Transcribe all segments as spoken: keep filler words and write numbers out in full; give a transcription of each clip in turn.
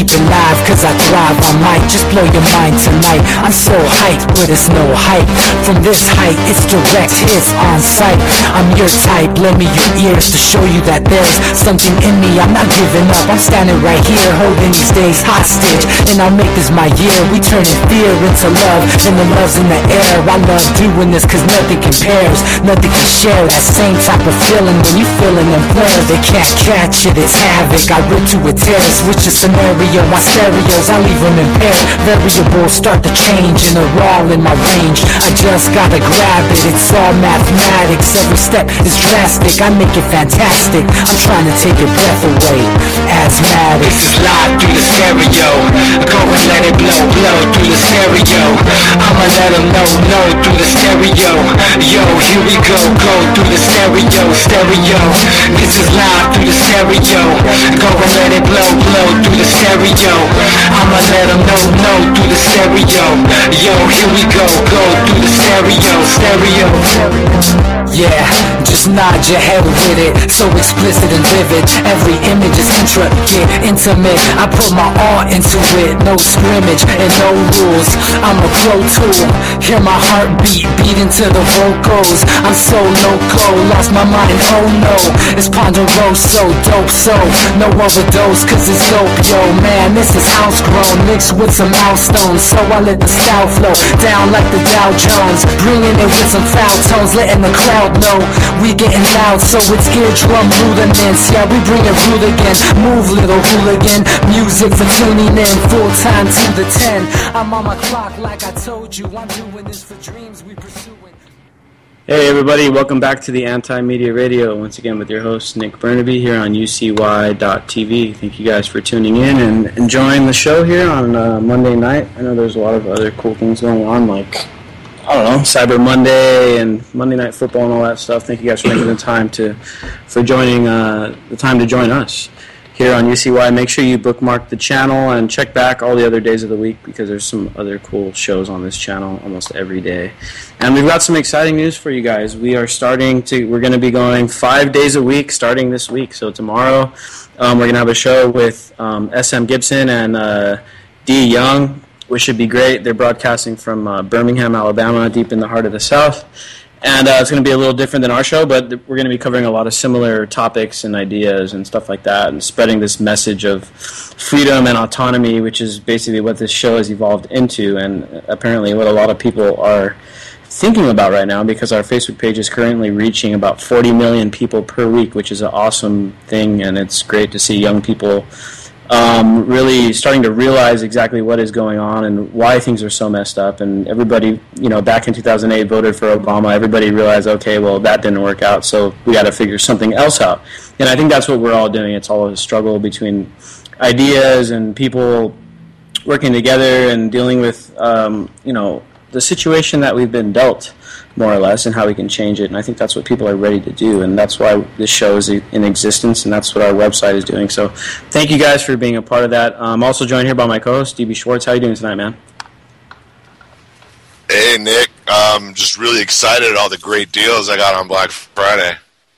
keep it live, cause I thrive. I might just blow your mind tonight. I'm so hyped, but it's no hype. From this height, it's direct hits on sight. I'm your type, lend me your ears to show you that there's something in me. I'm not giving up, I'm standing right here, holding these days hostage. And I'll make this my year. We turning fear into love, and the love's in the air. I love doing this cause nothing compares. Nothing can share that same type of feeling when you feeling them flares. They can't catch it, it's havoc. I rip to a tear, switch the scenario. My stereos, I leave them impaired. Variables start to change and they're all in my range. I just gotta grab it, it's all mathematics. Every step is drastic, I make it fantastic. I'm trying to take your breath away. Asthmatic. This is live through the stereo. Go and let it blow, blow through the stereo. I'ma let them know, know through the stereo. Yo, here we go, go through the stereo, stereo. This is live through the stereo. Go and let it blow, blow through the stereo. I'ma let them know, know through the stereo. Yo, here we go, go through the stereo, stereo. Yeah, just nod your head with it, so explicit and vivid. Every image is intricate, intimate. I put my all into it, no scrimmage and no rules. I'm a pro tool, hear my heartbeat beat into the vocals. I'm so loco, lost my mind, oh no. It's Ponderoso, dope, so no overdose, cause it's dope, yo. Man, this is house grown, mixed with some milestones. So I let the style flow down like the Dow Jones, bringing it with some foul tones, letting the crowd know we getting loud, so it's eardrum rudiments. Yeah, we bring it rude again. Move, little hooligan. Music for tuning in, full time to the ten. I'm on my clock like I told you. I'm doing this for dreams we pursuing. Hey everybody, welcome back to the Anti-Media Radio. Once again with your host Nick Burnaby here on U C Y dot T V. Thank you guys for tuning in and enjoying the show here on uh, Monday night. I know there's a lot of other cool things going on, like I don't know, Cyber Monday and Monday Night Football and all that stuff. Thank you guys for making the time to, for joining, uh, the time to join us here on U C Y. Make sure you bookmark the channel and check back all the other days of the week because there's some other cool shows on this channel almost every day. And we've got some exciting news for you guys. We are starting to, we're going to be going five days a week starting this week. So tomorrow um, we're going to have a show with um, S M Gibson and uh, D. Young, which should be great. They're broadcasting from uh, Birmingham, Alabama, deep in the heart of the South. And uh, it's going to be a little different than our show, but we're going to be covering a lot of similar topics and ideas and stuff like that, and spreading this message of freedom and autonomy, which is basically what this show has evolved into, and apparently what a lot of people are thinking about right now, because our Facebook page is currently reaching about forty million people per week, which is an awesome thing, and it's great to see young people Um, really starting to realize exactly what is going on and why things are so messed up. And everybody, you know, back in two thousand eight voted for Obama. Everybody realized, okay, well, that didn't work out, so we got to figure something else out. And I think that's what we're all doing. It's all a struggle between ideas and people working together and dealing with, um, you know, the situation that we've been dealt, more or less, and how we can change it. And I think that's what people are ready to do, and that's why this show is in existence, and that's what our website is doing. So thank you guys for being a part of that. I'm also joined here by my co-host, D B Schwartz. How are you doing tonight, man? Hey, Nick. Um, just really excited at all the great deals I got on Black Friday.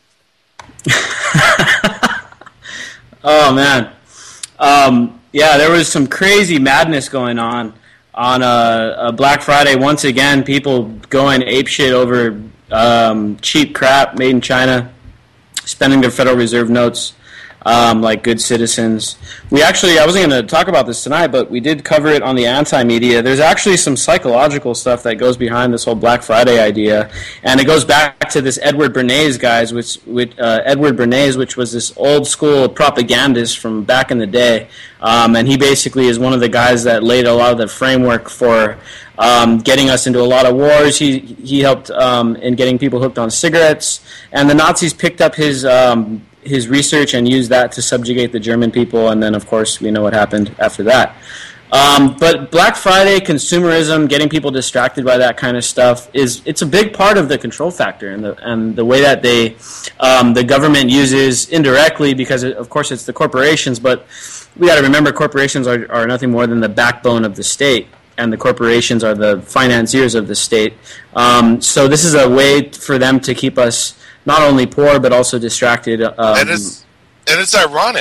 Oh, man. Um, yeah, there was some crazy madness going on. On a, a Black Friday, once again, people going apeshit over um, cheap crap made in China, spending their Federal Reserve notes um, like good citizens. We actually, I wasn't going to talk about this tonight, but we did cover it on the Anti-Media. There's actually some psychological stuff that goes behind this whole Black Friday idea, and it goes back to this Edward Bernays, guys, which, which uh, Edward Bernays, which was this old school propagandist from back in the day. Um, and he basically is one of the guys that laid a lot of the framework for um, getting us into a lot of wars. He he helped um, in getting people hooked on cigarettes, and the Nazis picked up his um, his research and used that to subjugate the German people. And then, of course, we know what happened after that. Um, but Black Friday, consumerism, getting people distracted by that kind of stuff is it's a big part of the control factor, and the and the way that they um, the government uses indirectly, because it, of course it's the corporations, but we got to remember corporations are, are nothing more than the backbone of the state, and the corporations are the financiers of the state. Um, so this is a way for them to keep us not only poor but also distracted. Um, and it's and it's ironic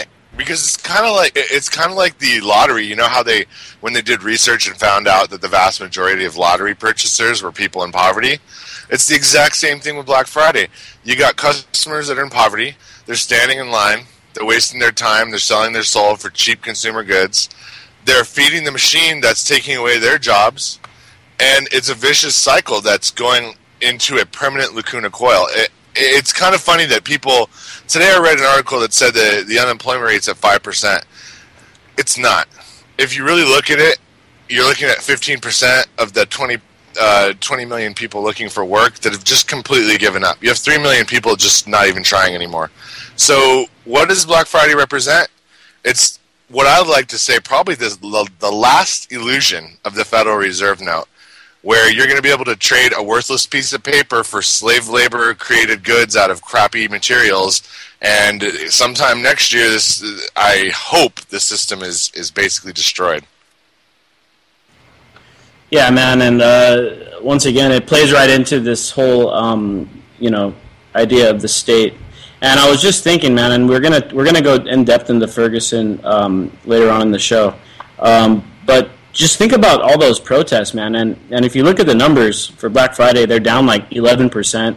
because it's kind of like it's kind of like the lottery. You know how they, when they did research and found out that the vast majority of lottery purchasers were people in poverty? It's the exact same thing with Black Friday. You got customers that are in poverty. They're standing in line. They're wasting their time. They're selling their soul for cheap consumer goods. They're feeding the machine that's taking away their jobs. And it's a vicious cycle that's going into a permanent lacuna coil. It, it's kind of funny that people... Today I read an article that said that the unemployment rate's at five percent. It's not. If you really look at it, you're looking at fifteen percent of the twenty, uh, twenty million people looking for work that have just completely given up. You have three million people just not even trying anymore. So what does Black Friday represent? It's what I would like to say probably the, the last illusion of the Federal Reserve note, where you're going to be able to trade a worthless piece of paper for slave labor created goods out of crappy materials. And sometime next year, this I hope the system is, is basically destroyed. Yeah, man, and uh, once again, it plays right into this whole, um, you know, idea of the state. And I was just thinking, man, and we're gonna we're gonna go in depth into Ferguson um, later on in the show, um, but just think about all those protests, man. And and if you look at the numbers for Black Friday, they're down like eleven percent.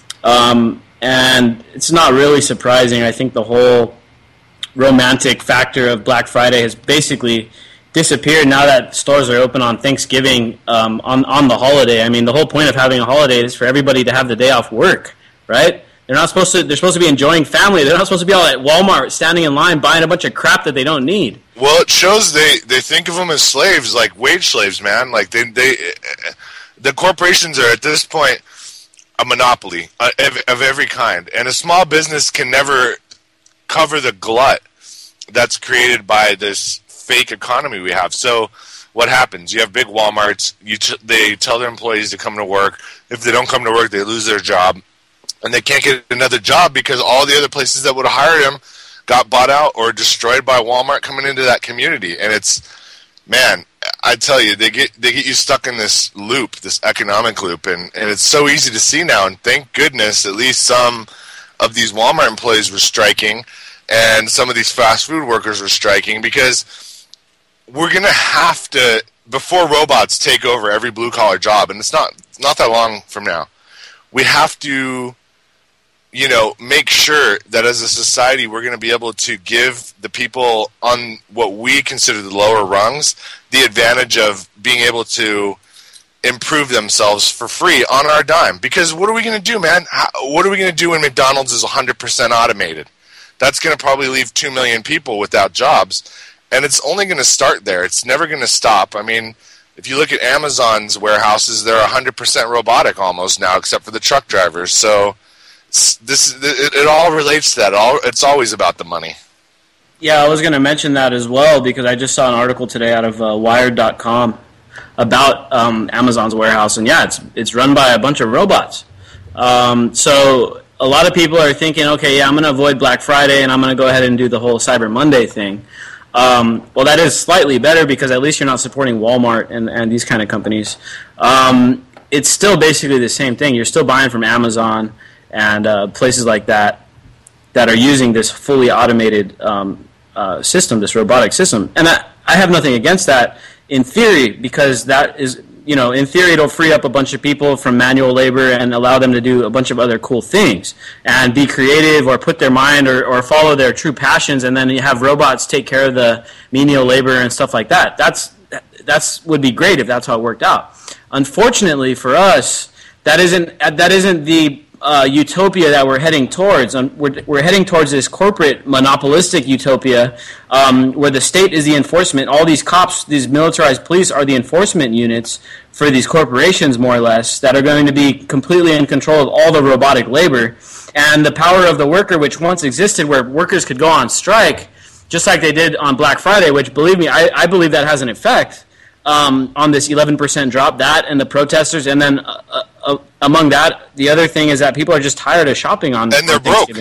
Um, and it's not really surprising. I think the whole romantic factor of Black Friday has basically disappeared now that stores are open on Thanksgiving um, on, on the holiday. I mean, the whole point of having a holiday is for everybody to have the day off work, right? They're not supposed to. They're supposed to be enjoying family. They're not supposed to be all at Walmart standing in line buying a bunch of crap that they don't need. Well, it shows they, they think of them as slaves, like wage slaves, man. Like they they the corporations are at this point a monopoly uh, of, of every kind, and a small business can never cover the glut that's created by this fake economy we have. So what happens? You have big Walmarts. You t- they tell their employees to come to work. If they don't come to work, they lose their job. And they can't get another job because all the other places that would have hired them got bought out or destroyed by Walmart coming into that community. And it's, man, I tell you, they get they get you stuck in this loop, this economic loop. And, and it's so easy to see now. And thank goodness at least some of these Walmart employees were striking and some of these fast food workers were striking, because we're going to have to, before robots take over every blue-collar job, and it's not it's not that long from now, we have to, you know, make sure that as a society we're going to be able to give the people on what we consider the lower rungs the advantage of being able to improve themselves for free on our dime. Because what are we going to do, man? How, what are we going to do when McDonald's is one hundred percent automated? That's going to probably leave two million people without jobs. And it's only going to start there. It's never going to stop. I mean, if you look at Amazon's warehouses, they're one hundred percent robotic almost now, except for the truck drivers. So this it, it all relates to that. All it's always about the money. Yeah, I was going to mention that as well, because I just saw an article today out of uh, Wired dot com about um, Amazon's warehouse, and yeah, it's it's run by a bunch of robots. Um, so a lot of people are thinking, okay, yeah, I'm going to avoid Black Friday, and I'm going to go ahead and do the whole Cyber Monday thing. Um, well, that is slightly better, because at least you're not supporting Walmart and, and these kind of companies. Um, it's still basically the same thing. You're still buying from Amazon and uh, places like that that are using this fully automated um, uh, system, this robotic system. And I, I have nothing against that in theory, because that is, you know, in theory it'll free up a bunch of people from manual labor and allow them to do a bunch of other cool things and be creative or put their mind or, or follow their true passions, and then you have robots take care of the menial labor and stuff like that. That's that's would be great if that's how it worked out. Unfortunately for us, that isn't that isn't the uh, utopia that we're heading towards. Um, we're, we're heading towards this corporate monopolistic utopia um, where the state is the enforcement. All these cops, these militarized police are the enforcement units for these corporations, more or less, that are going to be completely in control of all the robotic labor. And the power of the worker, which once existed where workers could go on strike, just like they did on Black Friday, which, believe me, I, I believe that has an effect um, on this eleven percent drop, that and the protesters. And then uh, uh, among that, the other thing is that people are just tired of shopping on And they're on broke.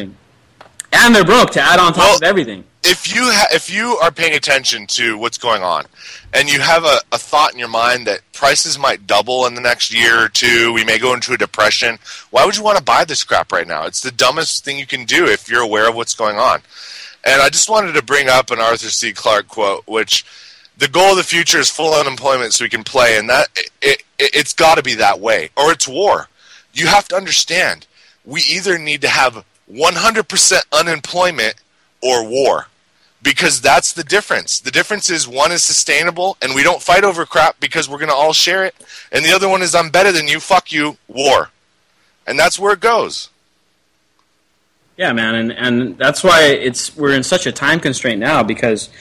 And they're broke, to add on top Well, of everything. If you ha- if you are paying attention to what's going on, and you have a, a thought in your mind that prices might double in the next year or two, we may go into a depression, why would you want to buy this crap right now? It's the dumbest thing you can do if you're aware of what's going on. And I just wanted to bring up an Arthur C. Clarke quote, which the goal of the future is full unemployment so we can play, and that it, it, it's got to be that way, or it's war. You have to understand, we either need to have one hundred percent unemployment or war, because that's the difference. The difference is one is sustainable, and we don't fight over crap because we're going to all share it, and the other one is I'm better than you, fuck you, war. And that's where it goes. Yeah, man, and, and that's why it's we're in such a time constraint now, because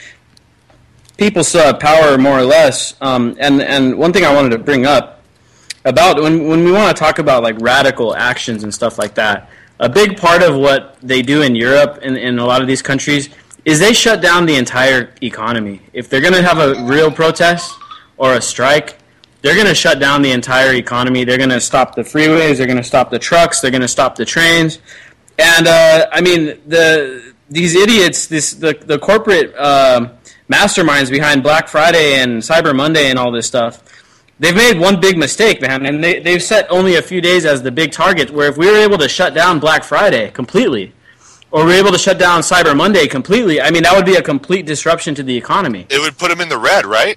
people still have power, more or less. Um, and, and one thing I wanted to bring up about when when we want to talk about like radical actions and stuff like that, a big part of what they do in Europe and in a lot of these countries is they shut down the entire economy. If they're going to have a real protest or a strike, they're going to shut down the entire economy. They're going to stop the freeways. They're going to stop the trucks. They're going to stop the trains. And uh, I mean, the these idiots, this the the corporate uh, masterminds behind Black Friday and Cyber Monday and all this stuff, they've made one big mistake, man. And they they've set only a few days as the big target. Where if we were able to shut down Black Friday completely, or we're able to shut down Cyber Monday completely, I mean, that would be a complete disruption to the economy. It would put them in the red, right?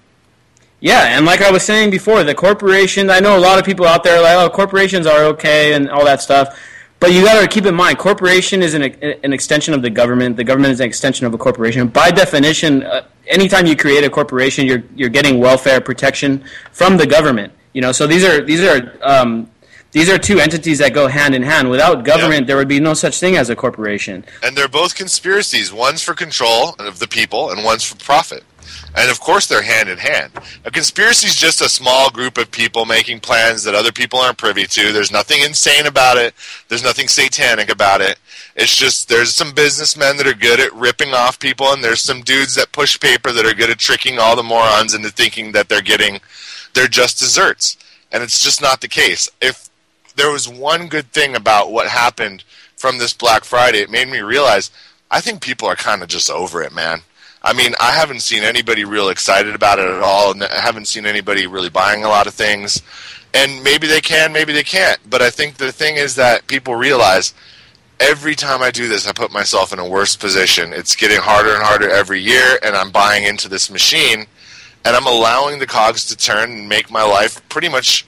Yeah, and like I was saying before, the corporations, I know a lot of people out there are like, oh, corporations are okay and all that stuff. But you got to keep in mind, corporation is an, an extension of the government. The government is an extension of a corporation. By definition, uh, anytime you create a corporation, you're you're getting welfare protection from the government. You know, so these are these are um, these are two entities that go hand in hand. Without government, yeah. there would be no such thing as a corporation. And they're both conspiracies. One's for control of the people, and one's for profit. And of course they're hand in hand. A conspiracy is just a small group of people making plans that other people aren't privy to. There's nothing insane about it. There's nothing satanic about it. It's just there's some businessmen that are good at ripping off people, and there's some dudes that push paper that are good at tricking all the morons into thinking that they're getting they're just desserts. And it's just not the case. If there was one good thing about what happened from this Black Friday, it made me realize I think people are kind of just over it, man. I mean, I haven't seen anybody real excited about it at all, and I haven't seen anybody really buying a lot of things. And maybe they can, maybe they can't. But I think the thing is that people realize every time I do this, I put myself in a worse position. It's getting harder and harder every year, and I'm buying into this machine, and I'm allowing the cogs to turn and make my life pretty much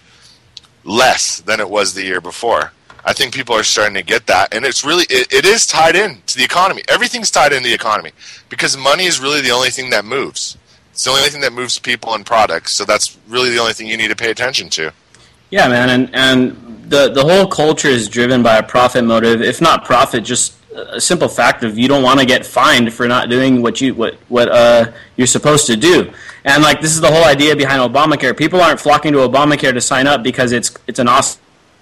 less than it was the year before. I think people are starting to get that, and it's really it, it is tied in to the economy. Everything's tied into the economy because money is really the only thing that moves. It's the only thing that moves people and products, so that's really the only thing you need to pay attention to. Yeah, man, and and the the whole culture is driven by a profit motive. If not profit, just a simple fact of you don't want to get fined for not doing what you what what uh you're supposed to do. And like this is the whole idea behind Obamacare. People aren't flocking to Obamacare to sign up because it's it's an awesome.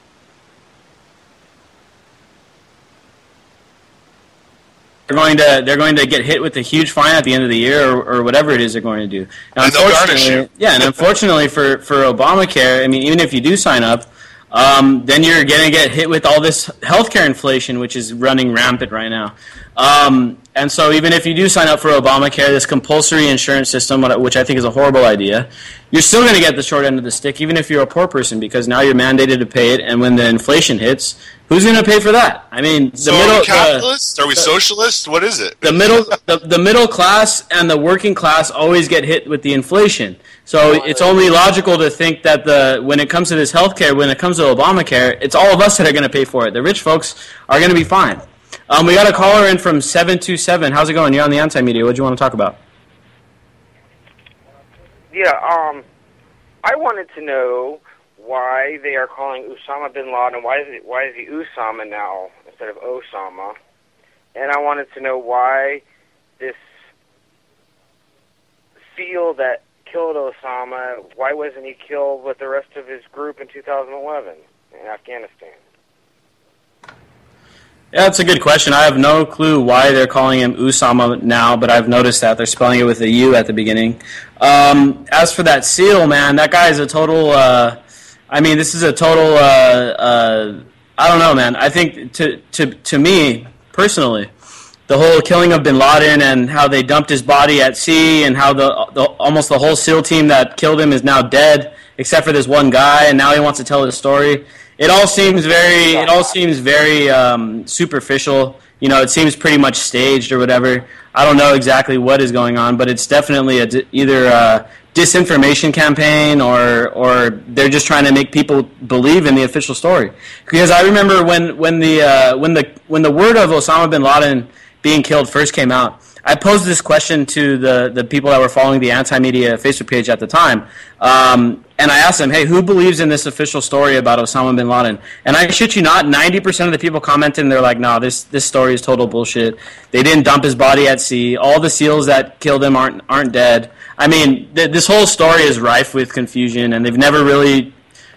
They're going to they're going to get hit with a huge fine at the end of the year, or, or whatever it is they're going to do. Now, and they'll garnish you. Yeah, and unfortunately for, for Obamacare, I mean, even if you do sign up, um, then you're going to get hit with all this healthcare inflation, which is running rampant right now. Um, and so even if you do sign up for Obamacare, this compulsory insurance system, which I think is a horrible idea, you're still going to get the short end of the stick, even if you're a poor person, because now you're mandated to pay it, and when the inflation hits, who's going to pay for that? I mean, the so middle. Are we capitalists? The, are we socialists? What is it? The middle, the, the middle class and the working class always get hit with the inflation. So it's only logical to think that the when it comes to this healthcare, when it comes to Obamacare, it's all of us that are going to pay for it. The rich folks are going to be fine. Um, we got a caller in from seven two seven. How's it going? You're on the Anti-Media. What do you want to talk about? Yeah, um, I wanted to know why they are calling Osama bin Laden. Why is it? Why is he Osama now instead of Osama? And I wanted to know why this SEAL that killed Osama, why wasn't he killed with the rest of his group in two thousand eleven in Afghanistan? Yeah, that's a good question. I have no clue why they're calling him Osama now, but I've noticed that they're spelling it with a U at the beginning. Um, as for that SEAL, man, that guy is a total. Uh, I mean, this is a total. Uh, uh, I don't know, man. I think to to to me personally, the whole killing of bin Laden and how they dumped his body at sea, and how the, the almost the whole SEAL team that killed him is now dead, except for this one guy, and now he wants to tell his story. It all seems very. It all seems very um, superficial. you know, it seems pretty much staged or whatever. I don't know exactly what is going on, but it's definitely a di- either a disinformation campaign or or they're just trying to make people believe in the official story. Because I remember when when the uh, when the when the word of Osama bin Laden being killed first came out, I posed this question to the, the people that were following the Anti-Media Facebook page at the time, um, and I asked them, hey, who believes in this official story about Osama bin Laden? And I shit you not, ninety percent of the people commented, and they're like, no, this this story is total bullshit. They didn't dump his body at sea. All the SEALs that killed him aren't aren't dead. I mean, th- this whole story is rife with confusion, and they've never really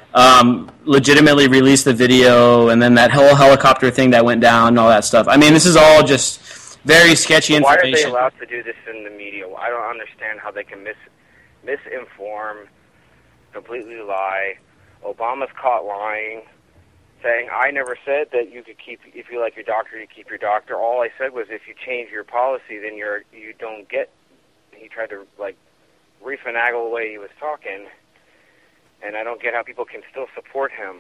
um, legitimately released the video, and then that whole helicopter thing that went down and all that stuff. I mean, this is all just very sketchy information. Why are they allowed to do this in the media? I don't understand how they can mis misinform, completely lie. Obama's caught lying, saying, I never said that you could keep, if you like your doctor, you keep your doctor. All I said was if you change your policy, then you're, you don't get, he tried to, like, refinagle the way he was talking, and I don't get how people can still support him.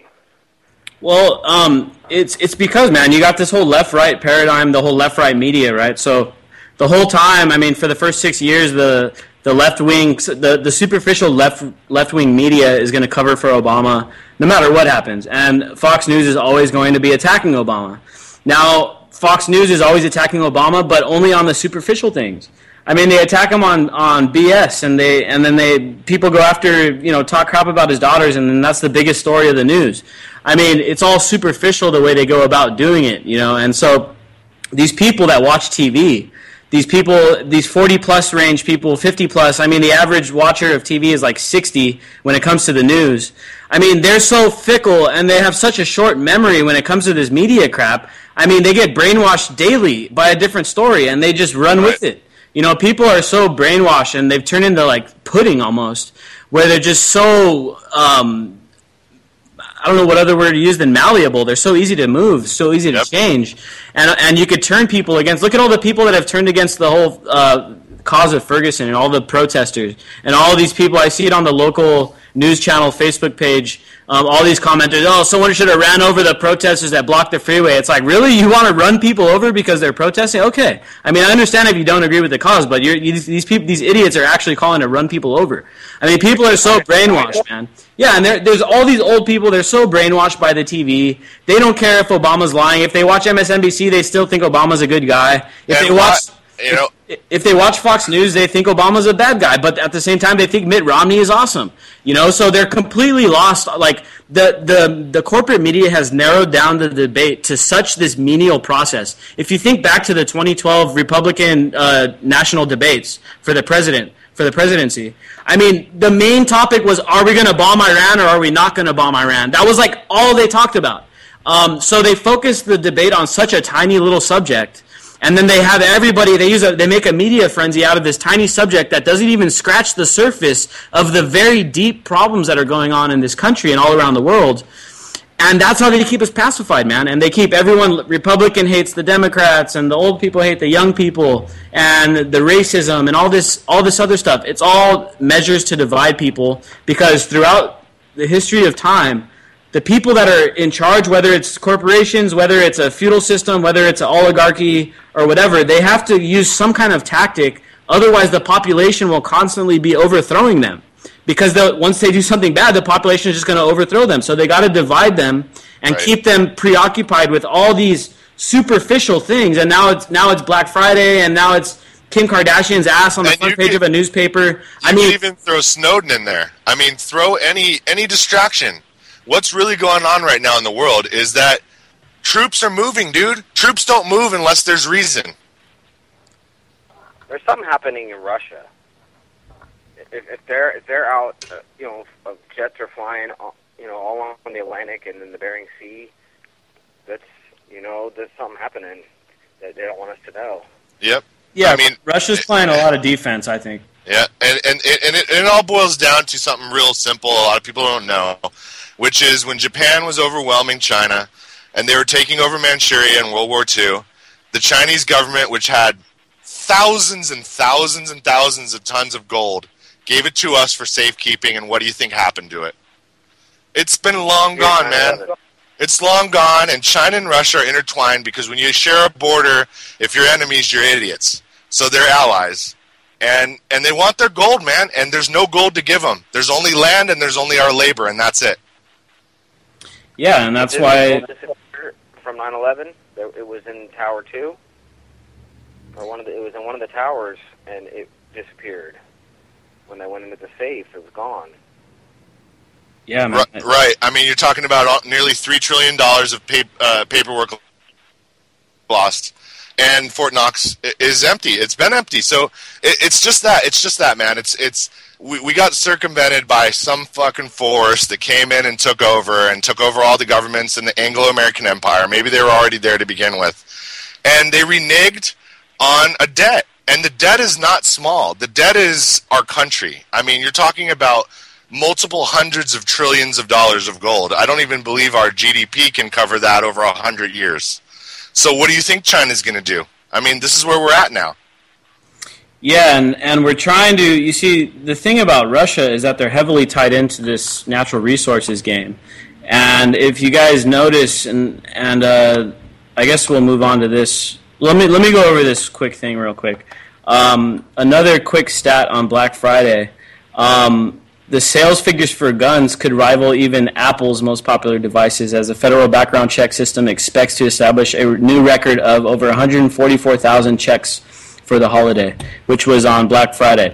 Well, um, it's it's because, man, you got this whole left-right paradigm, the whole left-right media, right? So the whole time, I mean, for the first six years, the the left-wing, the, the superficial left left-wing media is going to cover for Obama no matter what happens. And Fox News is always going to be attacking Obama. Now, Fox News is always attacking Obama, but only on the superficial things. I mean, they attack him on, on B S, and they and then they people go after, you know, talk crap about his daughters, and then that's the biggest story of the news. I mean, it's all superficial the way they go about doing it, you know. And so these people that watch T V, these people, these forty plus range people, fifty plus, I mean, the average watcher of T V is like sixty when it comes to the news. I mean, they're so fickle, and they have such a short memory when it comes to this media crap. I mean, they get brainwashed daily by a different story, and they just run with it. You know, people are so brainwashed, and they've turned into, like, pudding almost, where they're just so, um, I don't know what other word to use than malleable. They're so easy to move, so easy to yep. change. And and you could turn people against, look at all the people that have turned against the whole uh, cause of Ferguson and all the protesters. And all these people, I see it on the local news channel Facebook page, um, all these commenters, oh, someone should have ran over the protesters that blocked the freeway. It's like, really? You want to run people over because they're protesting? Okay. I mean, I understand if you don't agree with the cause, but you're, you, these people, these idiots are actually calling to run people over. I mean, people are so brainwashed, man. Yeah, and there, there's all these old people, they're so brainwashed by the T V. They don't care if Obama's lying. If they watch M S N B C, they still think Obama's a good guy. If and they watch... What? You know, if, if they watch Fox News, they think Obama's a bad guy, but at the same time, they think Mitt Romney is awesome. You know, so they're completely lost. Like the the the corporate media has narrowed down the debate to such this menial process. If you think back to the twenty twelve Republican uh, national debates for the president for the presidency, I mean, the main topic was: are we going to bomb Iran or are we not going to bomb Iran? That was like all they talked about. Um, so they focused the debate on such a tiny little subject. And then they have everybody, they use a, they make a media frenzy out of this tiny subject that doesn't even scratch the surface of the very deep problems that are going on in this country and all around the world. And that's how they keep us pacified, man. And they keep everyone, Republican hates the Democrats, and the old people hate the young people, and the racism and all this, all this other stuff. It's all measures to divide people, because throughout the history of time, the people that are in charge, whether it's corporations, whether it's a feudal system, whether it's an oligarchy or whatever, they have to use some kind of tactic. Otherwise, the population will constantly be overthrowing them. Because once they do something bad, the population is just going to overthrow them. So they got to divide them and right. keep them preoccupied with all these superficial things. And now it's now it's Black Friday, and now it's Kim Kardashian's ass on the and front page could, of a newspaper. I mean, even throw Snowden in there. I mean, throw any any distraction. What's really going on right now in the world is that troops are moving, dude. Troops don't move unless there's reason. There's something happening in Russia. If, if they're if they're out, uh, you know, jets are flying, you know, all along the Atlantic and in the Bering Sea. That's you know, there's something happening that they don't want us to know. Yep. Yeah, I mean, Russia's playing a lot of defense, I think. Yeah, and and and it, it all boils down to something real simple. A lot of people don't know. Which is when Japan was overwhelming China and they were taking over Manchuria in World War Two, the Chinese government, which had thousands and thousands and thousands of tons of gold, gave it to us for safekeeping, and what do you think happened to it? It's been long gone, man. It's long gone, and China and Russia are intertwined because when you share a border, if you're enemies, you're idiots. So they're allies. And and they want their gold, man, and there's no gold to give them. There's only land and there's only our labor, and that's it. Yeah, and that's why... From nine eleven, it was in Tower two, or one of the, it was in one of the towers, and it disappeared. When they went into the safe, it was gone. Yeah, man. Right, right. I mean, you're talking about nearly three trillion dollars of pap- uh, paperwork lost, and Fort Knox is empty. It's been empty. So it, it's just that. It's just that, man. It's it's we, we got circumvented by some fucking force that came in and took over and took over all the governments in the Anglo-American Empire. Maybe they were already there to begin with, and they reneged on a debt. And the debt is not small. The debt is our country. I mean, you're talking about multiple hundreds of trillions of dollars of gold. I don't even believe our G D P can cover that over a hundred years. So what do you think China's going to do? I mean, this is where we're at now. Yeah, and, and we're trying to, you see, the thing about Russia is that they're heavily tied into this natural resources game. And if you guys notice, and and uh, I guess we'll move on to this. Let me, let me go over this quick thing real quick. Um, another quick stat on Black Friday. Um, The sales figures for guns could rival even Apple's most popular devices, as the federal background check system expects to establish a new record of over one hundred forty-four thousand checks for the holiday, which was on Black Friday.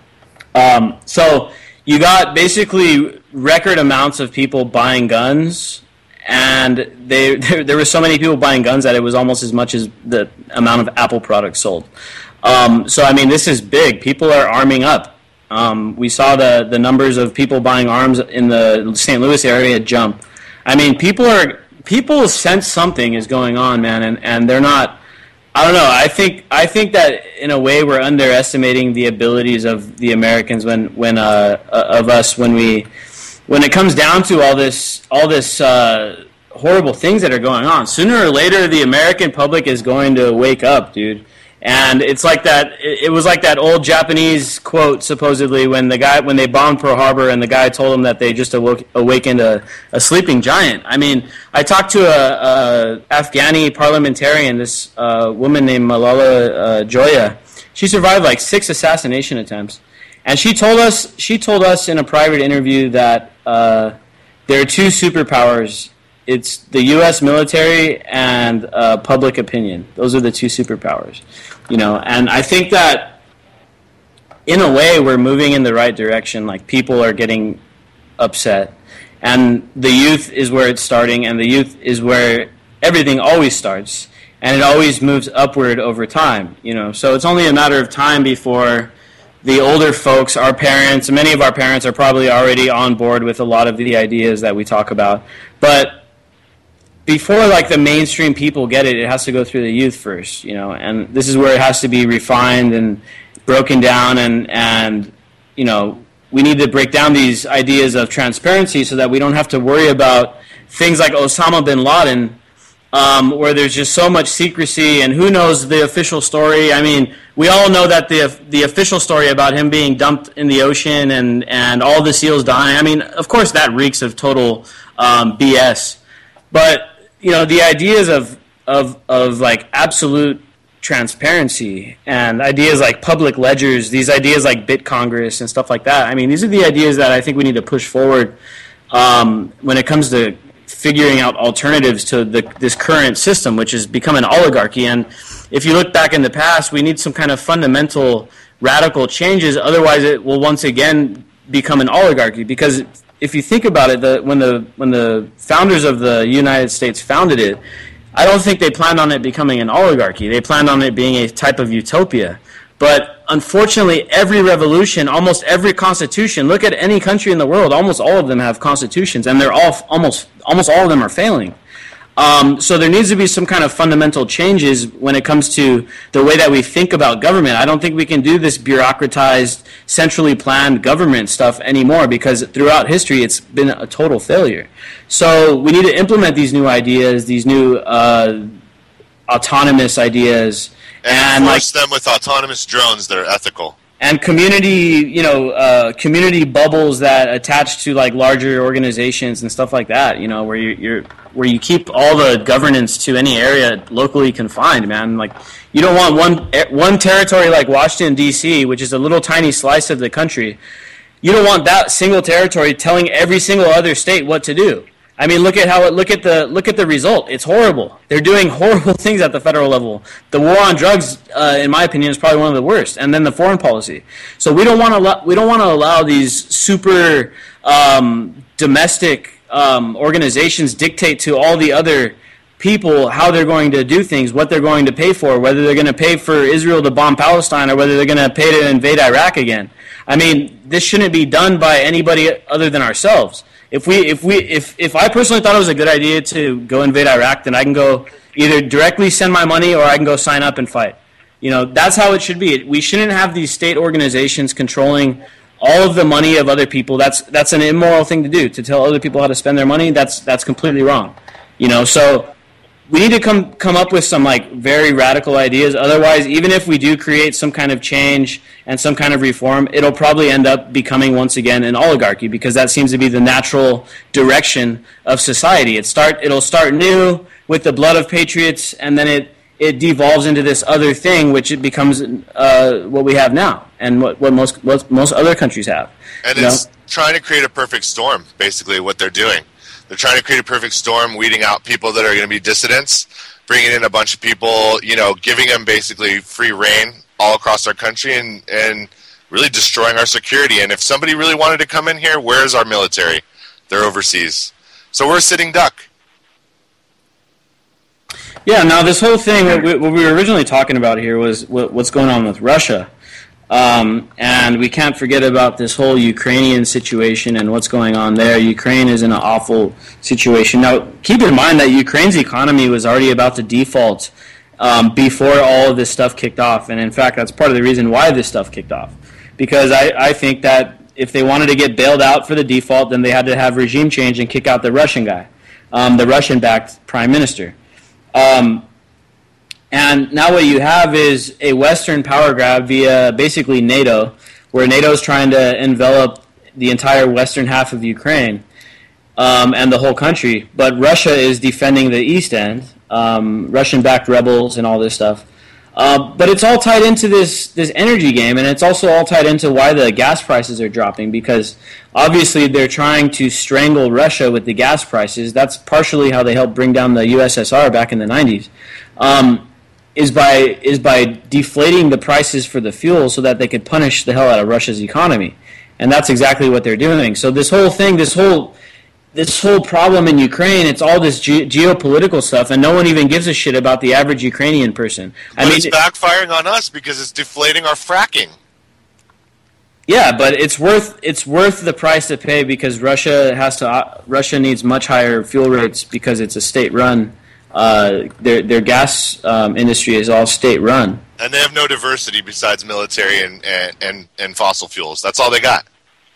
Um, so you got basically record amounts of people buying guns, and they, there, there were so many people buying guns that it was almost as much as the amount of Apple products sold. Um, so, I mean, this is big. People are arming up. Um, we saw the, the numbers of people buying arms in the Saint Louis area jump. I mean, people are people sense something is going on, man, and, and they're not. I don't know. I think I think that in a way we're underestimating the abilities of the Americans when when uh, of us when we when it comes down to all this all this uh, horrible things that are going on. Sooner or later, the American public is going to wake up, dude. And it's like that. It was like that old Japanese quote, supposedly, when the guy when they bombed Pearl Harbor, and the guy told them that they just awoke, awakened a, a sleeping giant. I mean, I talked to a, a Afghani parliamentarian, this uh, woman named Malala uh, Joya. She survived like six assassination attempts, and she told us she told us in a private interview that uh, there are two superpowers. It's the U S military and uh, public opinion. Those are the two superpowers, you know. And I think that, in a way, we're moving in the right direction. Like, people are getting upset, and the youth is where it's starting, and the youth is where everything always starts, and it always moves upward over time, you know. So it's only a matter of time before the older folks, our parents, many of our parents are probably already on board with a lot of the ideas that we talk about, but before, like, the mainstream people get it, it has to go through the youth first, you know, and this is where it has to be refined and broken down, and, and you know, we need to break down these ideas of transparency so that we don't have to worry about things like Osama bin Laden, um, where there's just so much secrecy, and who knows the official story. I mean, we all know that the the official story about him being dumped in the ocean and, and all the SEALs dying, I mean, of course that reeks of total um, B S, but you know, the ideas of, of of like absolute transparency and ideas like public ledgers, these ideas like BitCongress and stuff like that. I mean, these are the ideas that I think we need to push forward um, when it comes to figuring out alternatives to the, this current system, which has become an oligarchy. And if you look back in the past, we need some kind of fundamental radical changes. Otherwise, it will once again become an oligarchy, because if you think about it, the, when the when the founders of the United States founded it, I don't think they planned on it becoming an oligarchy. They planned on it being a type of utopia. But unfortunately, every revolution, almost every constitution, look at any country in the world, almost all of them have constitutions, and they're all almost almost all of them are failing. Um, so there needs to be some kind of fundamental changes when it comes to the way that we think about government. I don't think we can do this bureaucratized, centrally planned government stuff anymore, because throughout history it's been a total failure. So we need to implement these new ideas, these new uh, autonomous ideas, and, and force like, them with autonomous drones that are ethical. and community, you know, uh, community bubbles that attach to like larger organizations and stuff like that. You know, where you, you're where you keep all the governance to any area locally confined, man. Like, you don't want one one territory like Washington D C, which is a little tiny slice of the country. You don't want that single territory telling every single other state what to do. I mean, look at how it look at the look at the result. It's horrible. They're doing horrible things at the federal level. The war on drugs, uh, in my opinion, is probably one of the worst. And then the foreign policy. So we don't want to allow, we don't want to allow these super um, domestic um, organizations dictate to all the other people how they're going to do things, what they're going to pay for, whether they're going to pay for Israel to bomb Palestine or whether they're going to pay to invade Iraq again. I mean, this shouldn't be done by anybody other than ourselves. If we, if we, if, if I personally thought it was a good idea to go invade Iraq, then I can go either directly send my money or I can go sign up and fight. You know, that's how it should be. We shouldn't have these state organizations controlling all of the money of other people. That's that's an immoral thing to do. To tell other people how to spend their money, that's that's completely wrong. You know, so we need to come come up with some like very radical ideas. Otherwise, even if we do create some kind of change and some kind of reform, it'll probably end up becoming once again an oligarchy, because that seems to be the natural direction of society. It start it'll start new with the blood of patriots, and then it it devolves into this other thing, which it becomes uh, what we have now, and what, what most what most other countries have. And it's know? trying to create a perfect storm, basically, what they're doing. They're trying to create a perfect storm, weeding out people that are going to be dissidents, bringing in a bunch of people, you know, giving them basically free reign all across our country, and, and really destroying our security. And if somebody really wanted to come in here, where's our military? They're overseas. So we're a sitting duck. Yeah, now this whole thing, what we, what we were originally talking about here was what, what's going on with Russia. Um, and we can't forget about this whole Ukrainian situation and what's going on there. Ukraine is in an awful situation. Now, keep in mind that Ukraine's economy was already about to default um, before all of this stuff kicked off. And in fact, that's part of the reason why this stuff kicked off. Because I, I think that if they wanted to get bailed out for the default, then they had to have regime change and kick out the Russian guy, um, the Russian-backed prime minister. Um, And now what you have is a Western power grab via basically NATO, where NATO is trying to envelop the entire western half of Ukraine um, and the whole country. But Russia is defending the east end, um, Russian-backed rebels and all this stuff. Uh, but it's all tied into this, this energy game, and it's also all tied into why the gas prices are dropping, because obviously they're trying to strangle Russia with the gas prices. That's partially how they helped bring down the U S S R back in the nineties. Um, is by is by deflating the prices for the fuel so that they could punish the hell out of Russia's economy. And that's exactly what they're doing. So this whole thing, this whole this whole problem in Ukraine, it's all this ge- geopolitical stuff, and no one even gives a shit about the average Ukrainian person. But I mean, it's backfiring on us because it's deflating our fracking. Yeah, but it's worth it's worth the price to pay, because Russia has to uh, Russia needs much higher fuel rates because it's a state-run. Uh, their their gas um, industry is all state-run. And they have no diversity besides military and, and, and, and fossil fuels. That's all they got.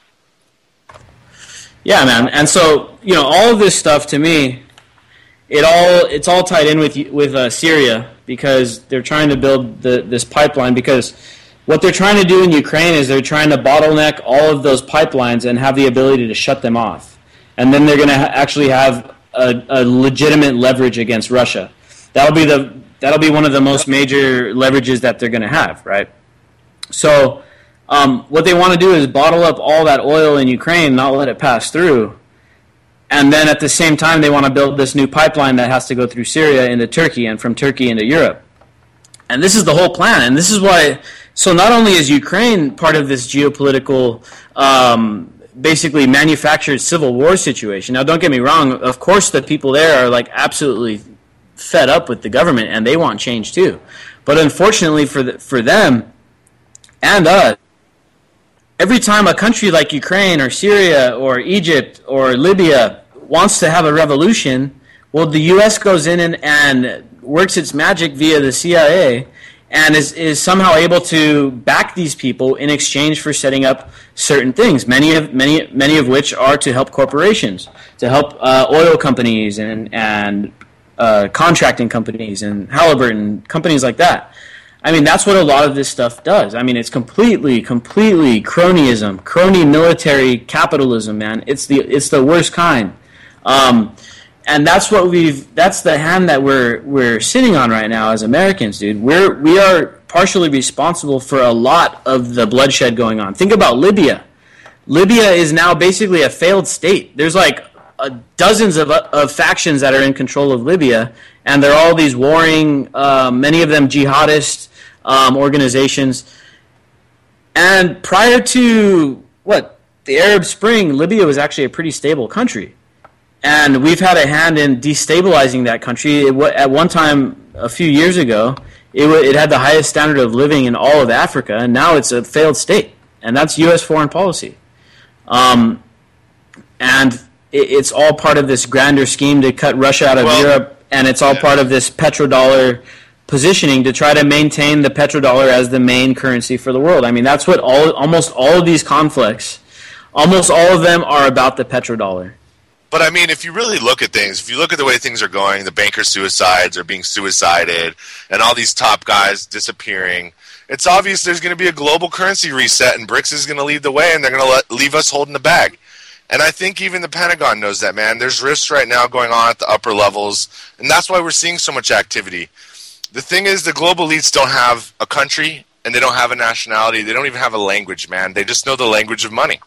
Yeah, man. And so, you know, all of this stuff, to me, it all it's all tied in with with uh, Syria, because they're trying to build the, this pipeline, because what they're trying to do in Ukraine is they're trying to bottleneck all of those pipelines and have the ability to shut them off. And then they're going to ha- actually have A, a legitimate leverage against Russia. That'll be the that'll be one of the most major leverages that they're going to have, right? So, um, what they want to do is bottle up all that oil in Ukraine, not let it pass through, and then at the same time they want to build this new pipeline that has to go through Syria into Turkey, and from Turkey into Europe. And this is the whole plan. And this is why. So not only is Ukraine part of this geopolitical Um, basically manufactured civil war situation. Now, don't get me wrong. Of course, the people there are like absolutely fed up with the government, and they want change too. But unfortunately for the, for them and us, every time a country like Ukraine or Syria or Egypt or Libya wants to have a revolution, well, the U S goes in and, and works its magic via the C I A, and is, is somehow able to back these people in exchange for setting up certain things, many of many many of which are to help corporations, to help uh, oil companies and and uh, contracting companies and Halliburton, companies like that. I mean, that's what a lot of this stuff does. I mean, it's completely, completely cronyism, crony military capitalism, man. It's the it's the worst kind, um, and that's what we've. That's the hand that we're we're sitting on right now as Americans, dude. We're we are partially responsible for a lot of the bloodshed going on. Think about Libya. Libya is now basically a failed state. There's like uh, dozens of of factions that are in control of Libya, and they're all these warring, uh, many of them jihadist. Um, organizations. And prior to, what, the Arab Spring, Libya was actually a pretty stable country. And we've had a hand in destabilizing that country. It, at one time, a few years ago, it, it had the highest standard of living in all of Africa, and now it's a failed state. And that's U S foreign policy. Um, and it, it's all part of this grander scheme to cut Russia out of well, Europe, and it's all yeah. part of this petrodollar positioning to try to maintain the petrodollar as the main currency for the world. I mean, that's what all almost all of these conflicts, almost all of them are about the petrodollar. But I mean, if you really look at things, if you look at the way things are going, the banker suicides are being suicided, and all these top guys disappearing, it's obvious there's going to be a global currency reset, and BRICS is going to lead the way, and they're going to let, leave us holding the bag. And I think even the Pentagon knows that, man. There's risks right now going on at the upper levels, and that's why we're seeing so much activity. The thing is, the global elites don't have a country, and they don't have a nationality. They don't even have a language, man. They just know the language of money.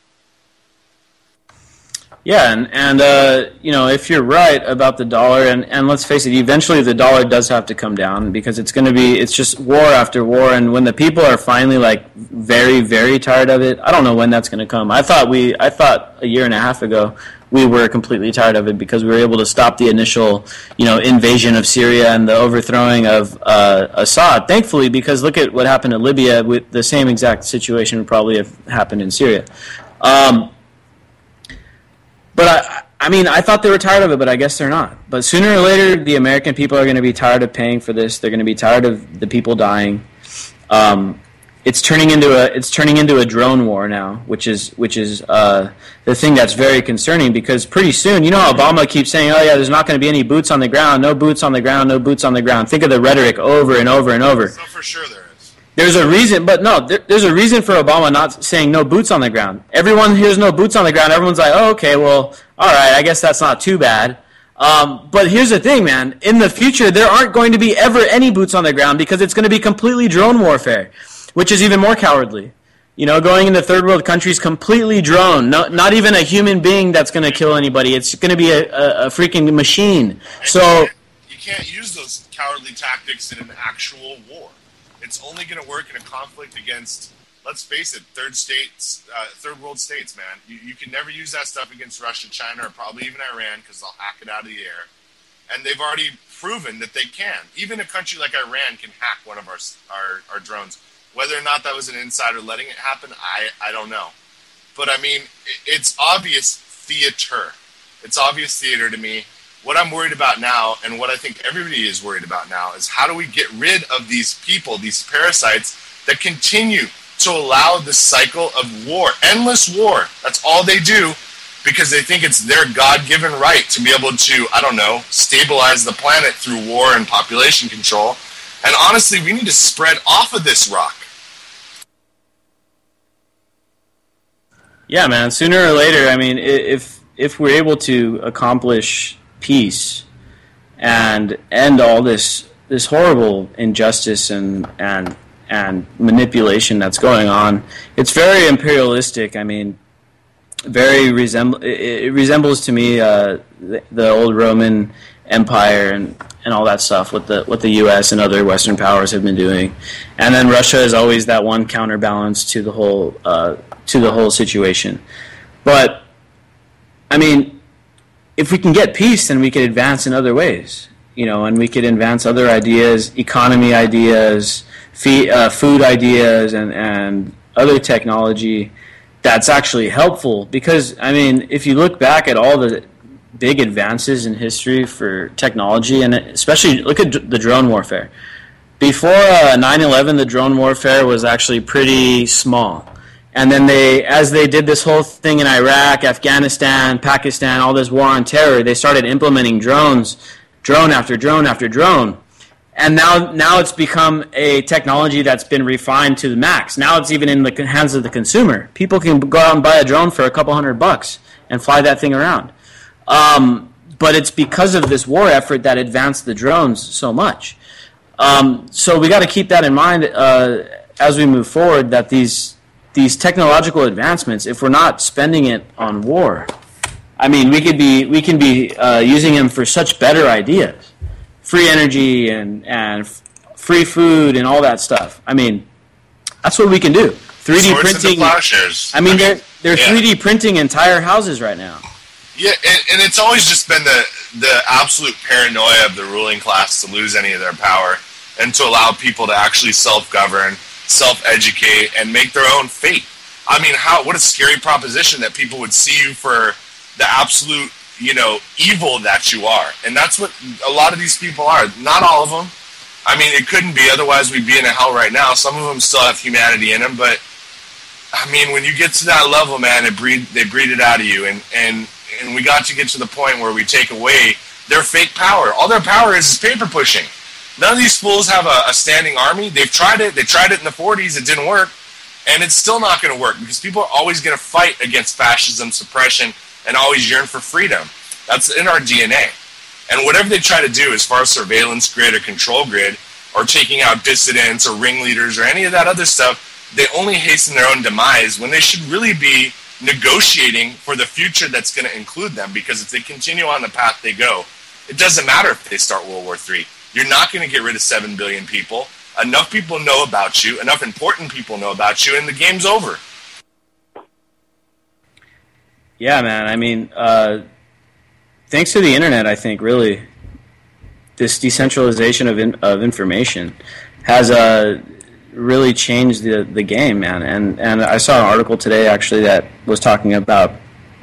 Yeah, and, and uh, you know, if you're right about the dollar, and, and let's face it, eventually the dollar does have to come down because it's going to be, it's just war after war, and when the people are finally, like, very, very tired of it, I don't know when that's going to come. I thought we, I thought a year and a half ago we were completely tired of it because we were able to stop the initial, you know, invasion of Syria and the overthrowing of uh, Assad. Thankfully, because look at what happened in Libya. With the same exact situation would probably have happened in Syria. Um, but I, I mean, I thought they were tired of it, but I guess they're not. But sooner or later, the American people are going to be tired of paying for this. They're going to be tired of the people dying. Um, It's turning into a it's turning into a drone war now, which is which is uh, the thing that's very concerning because pretty soon, you know, how Obama keeps saying, "Oh yeah, there's not going to be any boots on the ground, no boots on the ground, no boots on the ground." Think of the rhetoric over and over and over. So for sure there is. There's a reason, but no, there, there's a reason for Obama not saying no boots on the ground. Everyone hears no boots on the ground. Everyone's like, "Oh, okay, well, all right, I guess that's not too bad." Um, but here's the thing, man. In the future, there aren't going to be ever any boots on the ground because it's going to be completely drone warfare. Which is even more cowardly. You know, going into third world countries completely drone. No, not even a human being that's going to kill anybody. It's going to be a, a, a freaking machine. And so you can't, you can't use those cowardly tactics in an actual war. It's only going to work in a conflict against, let's face it, third states, uh, third world states, man. You, you can never use that stuff against Russia, China, or probably even Iran because they'll hack it out of the air. And they've already proven that they can. Even a country like Iran can hack one of our our, our drones. Whether or not that was an insider letting it happen, I, I don't know. But, I mean, it's obvious theater. It's obvious theater to me. What I'm worried about now, and what I think everybody is worried about now, is how do we get rid of these people, these parasites, that continue to allow the cycle of war, endless war. That's all they do because they think it's their God-given right to be able to, I don't know, stabilize the planet through war and population control. And honestly, we need to spread off of this rock. Yeah, man. Sooner or later, I mean, if if we're able to accomplish peace and end all this this horrible injustice and and and manipulation that's going on, it's very imperialistic. I mean, very resemble it, it resembles to me uh, the, the old Roman Empire and. and all that stuff, what the what the U S and other Western powers have been doing, and then Russia is always that one counterbalance to the whole uh, to the whole situation. But I mean, if we can get peace, then we could advance in other ways, you know, and we could advance other ideas, economy ideas, fee, uh, food ideas, and and other technology that's actually helpful. Because I mean, if you look back at all the big advances in history for technology, and especially look at the drone warfare. Before uh, nine eleven, the drone warfare was actually pretty small. And then they, as they did this whole thing in Iraq, Afghanistan, Pakistan, all this war on terror, they started implementing drones, drone after drone after drone. And now, now it's become a technology that's been refined to the max. Now it's even in the hands of the consumer. People can go out and buy a drone for a couple hundred bucks and fly that thing around. Um, but it's because of this war effort that advanced the drones so much. Um, so we got to keep that in mind uh, as we move forward. That these these technological advancements, if we're not spending it on war, I mean, we could be we can be uh, using them for such better ideas. Free energy and, and f- free food and all that stuff. I mean, that's what we can do. three D Swords printing. into plowshares. I mean, I mean they're they're yeah. three D printing entire houses right now. Yeah, and, and it's always just been the the absolute paranoia of the ruling class to lose any of their power and to allow people to actually self-govern, self-educate, and make their own fate. I mean, how what a scary proposition that people would see you for the absolute, you know, evil that you are. And that's what a lot of these people are. Not all of them. I mean, it couldn't be, otherwise we'd be in a hell right now. Some of them still have humanity in them, but I mean, when you get to that level, man, it breed, they breed it out of you. And, and, and we got to get to the point where we take away their fake power. All their power is is paper pushing. None of these fools have a, a standing army. They've tried it. They tried it in the forties. It didn't work. And it's still not going to work because people are always going to fight against fascism, suppression, and always yearn for freedom. That's in our D N A. And whatever they try to do as far as surveillance grid or control grid or taking out dissidents or ringleaders or any of that other stuff, they only hasten their own demise when they should really be negotiating for the future that's going to include them, because if they continue on the path they go, it doesn't matter if they start World War Three. You're not going to get rid of seven billion people. Enough people know about you, enough important people know about you, and the game's over. Yeah, man. I mean, uh, thanks to the internet, I think, really, this decentralization of in, of information has uh, really changed the the game, man. And and I saw an article today, actually, that was talking about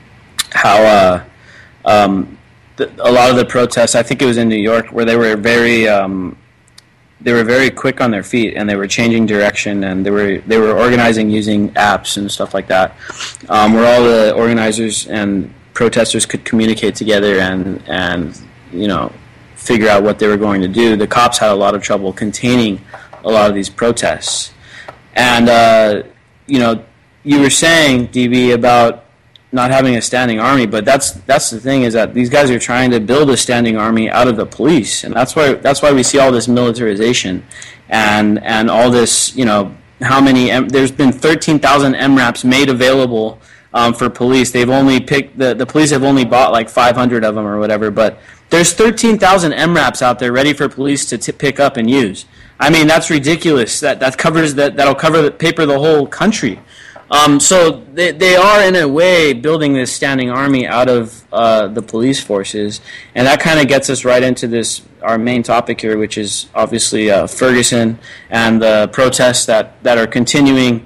how uh, um, the, a lot of the protests, I think it was in New York, where they were very um, they were very quick on their feet, and they were changing direction, and they were they were organizing using apps and stuff like that, um, where all the organizers and protesters could communicate together and and you know figure out what they were going to do. The cops had a lot of trouble containing a lot of these protests, and uh, you know you were saying, D B, about not having a standing army, but that's that's the thing, is that these guys are trying to build a standing army out of the police, and that's why that's why we see all this militarization and and all this, you know, how many M, there's been thirteen thousand M RAPs made available um, for police. They've only picked the the police have only bought like five hundred of them or whatever, but there's thirteen thousand M RAPs out there ready for police to t- pick up and use. I mean, that's ridiculous. That that covers that that'll cover the paper the whole country. Um, so they, they are, in a way, building this standing army out of uh, the police forces, and that kind of gets us right into this, our main topic here, which is obviously uh, Ferguson and the protests that, that are continuing.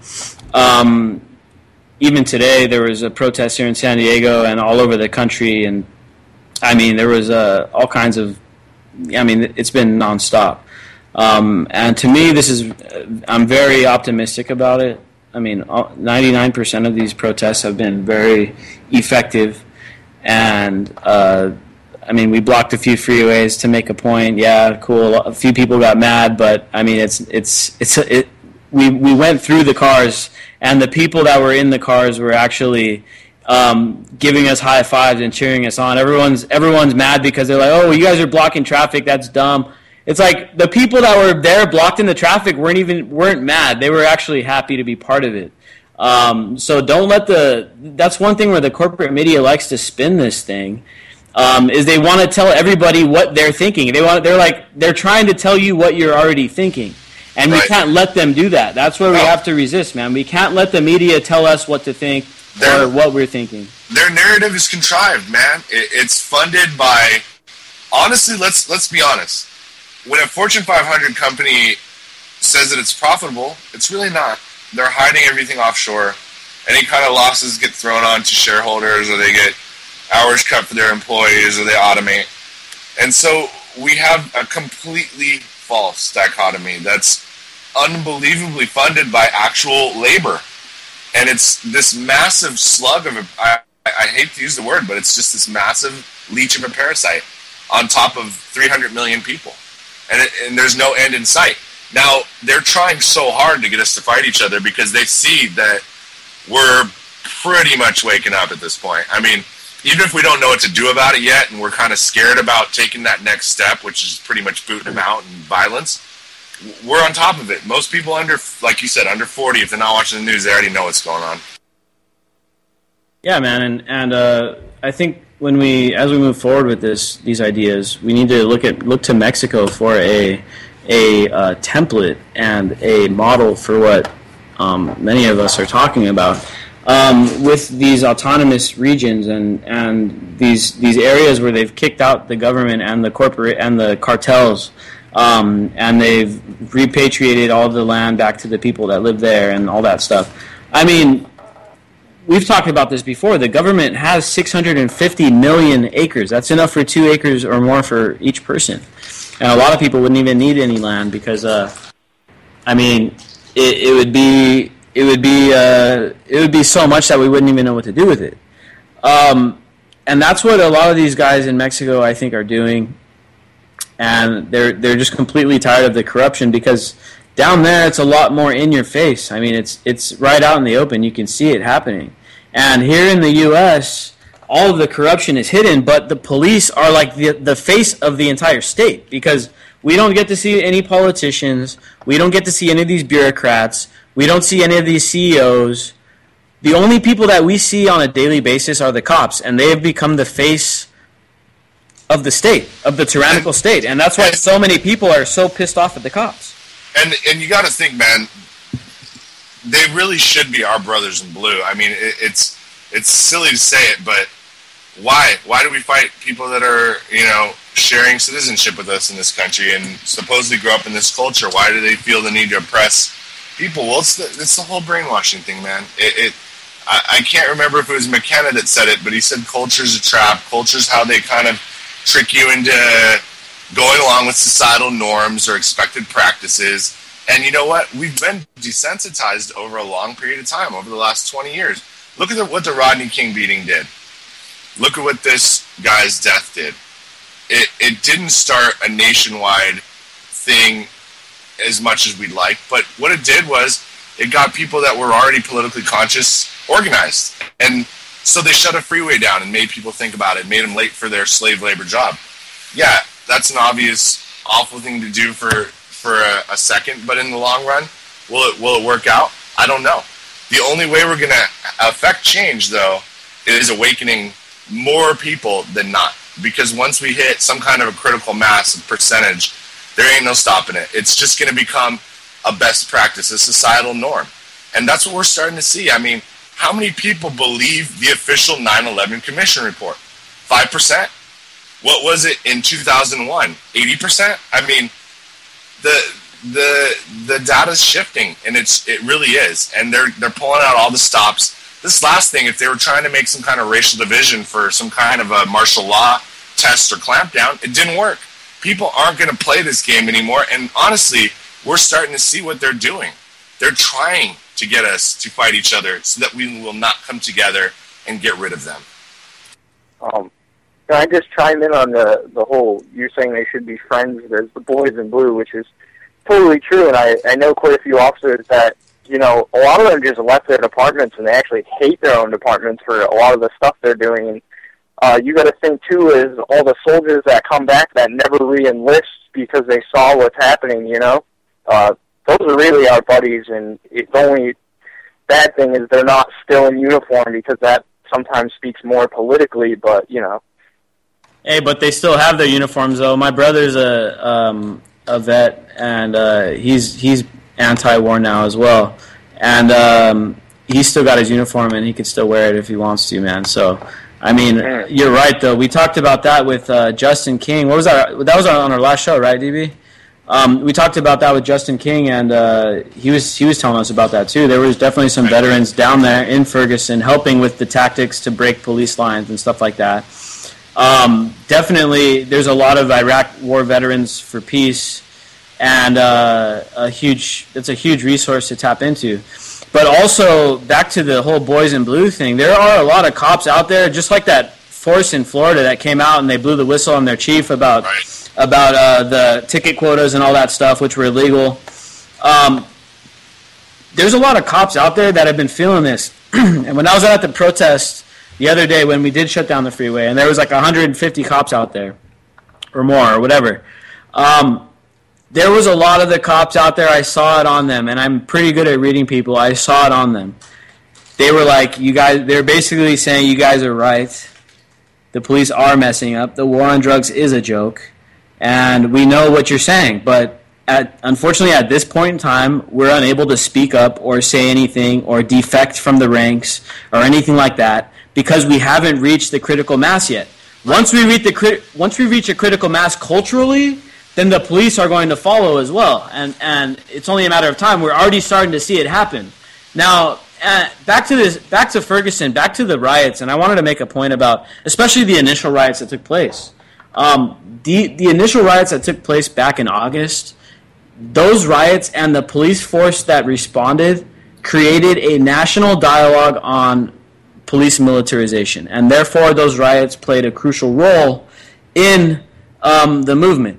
Um, even today, there was a protest here in San Diego and all over the country, and I mean, there was uh, all kinds of, I mean, it's been nonstop. Um, and to me, this is, I'm very optimistic about it. I mean, ninety-nine percent of these protests have been very effective, and uh, I mean, we blocked a few freeways to make a point. Yeah, cool. A few people got mad, but I mean, it's it's it's it. We we went through the cars, and the people that were in the cars were actually um, giving us high fives and cheering us on. Everyone's everyone's mad because they're like, "Oh, you guys are blocking traffic. That's dumb." It's like the people that were there blocked in the traffic weren't even weren't mad. They were actually happy to be part of it. Um, so don't let the. That's one thing where the corporate media likes to spin this thing. Um, is they want to tell everybody what they're thinking. They want. They're like they're trying to tell you what you're already thinking, and right. We can't let them do that. That's where no. we have to resist, man. We can't let the media tell us what to think their, or what we're thinking. Their narrative is contrived, man. It, it's funded by. Honestly, let's let's be honest. When a Fortune five hundred company says that it's profitable, it's really not. They're hiding everything offshore. Any kind of losses get thrown on to shareholders, or they get hours cut for their employees, or they automate. And so we have a completely false dichotomy that's unbelievably funded by actual labor. And it's this massive slug of a, I, I hate to use the word, but it's just this massive leech of a parasite on top of three hundred million people. and, it, and there's no end in sight. Now, they're trying so hard to get us to fight each other because they see that we're pretty much waking up at this point. I mean, even if we don't know what to do about it yet and we're kind of scared about taking that next step, which is pretty much booting them out and violence, we're on top of it. Most people under, like you said, under forty, if they're not watching the news, they already know what's going on. Yeah, man, and, and uh, I think when we, as we move forward with this, these ideas, we need to look at look to Mexico for a a uh, template and a model for what um, many of us are talking about. Um, with these autonomous regions and, and these these areas where they've kicked out the government and the corporate and the cartels, um, and they've repatriated all the land back to the people that live there and all that stuff. I mean, we've talked about this before. The government has six hundred fifty million acres. That's enough for two acres or more for each person. And a lot of people wouldn't even need any land because, uh, I mean, it, it would be... It would be uh, it would be so much that we wouldn't even know what to do with it, um, and that's what a lot of these guys in Mexico, I think, are doing, and they're they're just completely tired of the corruption because down there it's a lot more in your face. I mean, it's it's right out in the open. You can see it happening, and here in the U S, all of the corruption is hidden, but the police are like the the face of the entire state because we don't get to see any politicians, we don't get to see any of these bureaucrats. We don't see any of these C E Os. The only people that we see on a daily basis are the cops, and they have become the face of the state, of the tyrannical state. And that's why so many people are so pissed off at the cops. And and you got to think, man, they really should be our brothers in blue. I mean, it, it's it's silly to say it, but why? Why do we fight people that are, you know, sharing citizenship with us in this country and supposedly grew up in this culture? Why do they feel the need to oppress people? Well, it's the, it's the whole brainwashing thing, man. It, it I, I can't remember if it was McKenna that said it, but he said culture's a trap. Culture's how they kind of trick you into going along with societal norms or expected practices. And you know what? We've been desensitized over a long period of time, over the last twenty years. Look at the, what the Rodney King beating did. Look at what this guy's death did. It, it didn't start a nationwide thing as much as we'd like, but what it did was it got people that were already politically conscious organized, and so they shut a freeway down and made people think about it, made them late for their slave labor job. Yeah, that's an obvious awful thing to do for for a, a second, but in the long run, will it will it work out? I don't know. The only way we're going to affect change, though, is awakening more people than not, because once we hit some kind of a critical mass of percentage, there ain't no stopping it. It's just going to become a best practice, a societal norm. And that's what we're starting to see. I mean, how many people believe the official nine eleven Commission report? five percent? What was it in two thousand one? eighty percent? I mean, the the the data's shifting, and it's it really is. And they're they're pulling out all the stops. This last thing, if they were trying to make some kind of racial division for some kind of a martial law test or clampdown, it didn't work. People aren't going to play this game anymore, and honestly, we're starting to see what they're doing. They're trying to get us to fight each other so that we will not come together and get rid of them. Um, can I just chime in on the, the whole, you're saying they should be friends, there's the boys in blue, which is totally true, and I, I know quite a few officers that, you know, a lot of them just left their departments, and they actually hate their own departments for a lot of the stuff they're doing. And Uh, you got to think, too, is all the soldiers that come back that never re-enlist because they saw what's happening, you know? Uh, those are really our buddies, and the only bad thing is they're not still in uniform because that sometimes speaks more politically, but, you know. Hey, but they still have their uniforms, though. My brother's a um, a vet, and uh, he's he's anti-war now as well. And um, he's still got his uniform, and he can still wear it if he wants to, man. So... I mean, you're right, though. We talked about that with uh, Justin King. What was that? That was on our last show, right, D B? Um, we talked about that with Justin King, and uh, he was he was telling us about that, too. There was definitely some veterans down there in Ferguson helping with the tactics to break police lines and stuff like that. Um, definitely, there's a lot of Iraq war veterans for peace, and uh, a huge it's a huge resource to tap into. But also, back to the whole boys in blue thing, there are a lot of cops out there, just like that force in Florida that came out and they blew the whistle on their chief about right. about uh, the ticket quotas and all that stuff, which were illegal. Um, there's a lot of cops out there that have been feeling this. And when I was at the protest the other day when we did shut down the freeway, and there was like one hundred fifty cops out there, or more, or whatever, um, there was a lot of the cops out there, I saw it on them, and I'm pretty good at reading people, I saw it on them. They were like, you guys, they're basically saying you guys are right. The police are messing up. The war on drugs is a joke. And we know what you're saying. But at, unfortunately, at this point in time, we're unable to speak up or say anything or defect from the ranks or anything like that because we haven't reached the critical mass yet. Once we reach the crit- once we reach a critical mass culturally, then the police are going to follow as well. And, and it's only a matter of time. We're already starting to see it happen. Now, Uh, back to this, back to Ferguson, back to the riots, and I wanted to make a point about, especially the initial riots that took place. Um, the the initial riots that took place back in August, those riots and the police force that responded created a national dialogue on police militarization, and therefore those riots played a crucial role in um, the movement.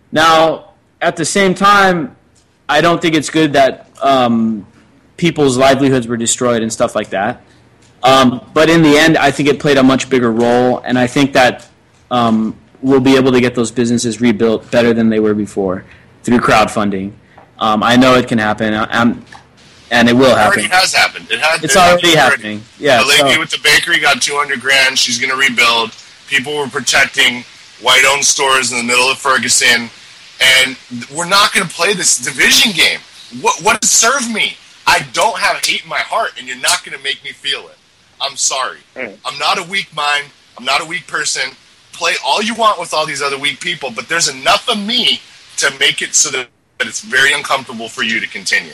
Now, at the same time, I don't think it's good that Um, people's livelihoods were destroyed and stuff like that. Um, but in the end, I think it played a much bigger role, and I think that um, we'll be able to get those businesses rebuilt better than they were before through crowdfunding. Um, I know it can happen, I'm, and it will happen. It already has happened. It has, it's it already happening. happening. Yeah. The lady so. with the bakery got two hundred grand. She's going to rebuild. People were protecting white-owned stores in the middle of Ferguson, and we're not going to play this division game. What, what does it serve me? I don't have hate in my heart, and you're not going to make me feel it. I'm sorry. Mm. I'm not a weak mind. I'm not a weak person. Play all you want with all these other weak people, but there's enough of me to make it so that it's very uncomfortable for you to continue.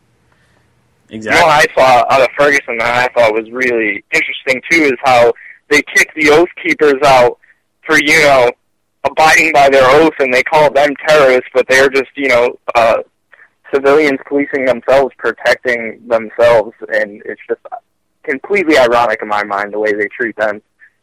Exactly. What I saw out of Ferguson that I thought was really interesting, too, is how they kicked the Oath Keepers out for, you know, abiding by their oath, and they called them terrorists, but they're just, you know, uh, civilians policing themselves, protecting themselves, and it's just completely ironic in my mind the way they treat them.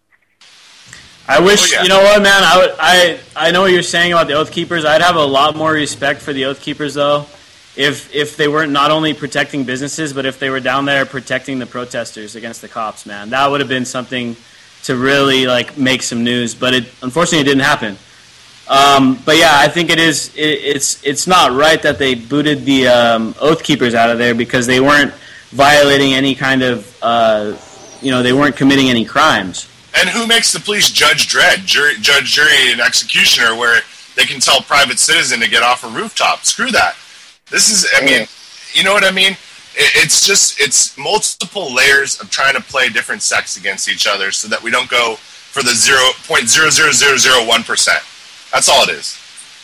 I wish, oh, yeah. you know what, man, I, would, I I know what you're saying about the Oath Keepers. I'd have a lot more respect for the Oath Keepers, though, if if they weren't not only protecting businesses, but if they were down there protecting the protesters against the cops, man. That would have been something to really, like, make some news, but it unfortunately it didn't happen. Um, but yeah, I think it is. It, it's it's not right that they booted the um, Oath Keepers out of there because they weren't violating any kind of, uh, you know, they weren't committing any crimes. And who makes the police judge dread, jury, judge, jury, and executioner, where they can tell private citizen to get off a rooftop? Screw that. This is, I mean, you know what I mean? It, it's just, it's multiple layers of trying to play different sects against each other so that we don't go for the zero point zero zero zero zero one percent. That's all it is.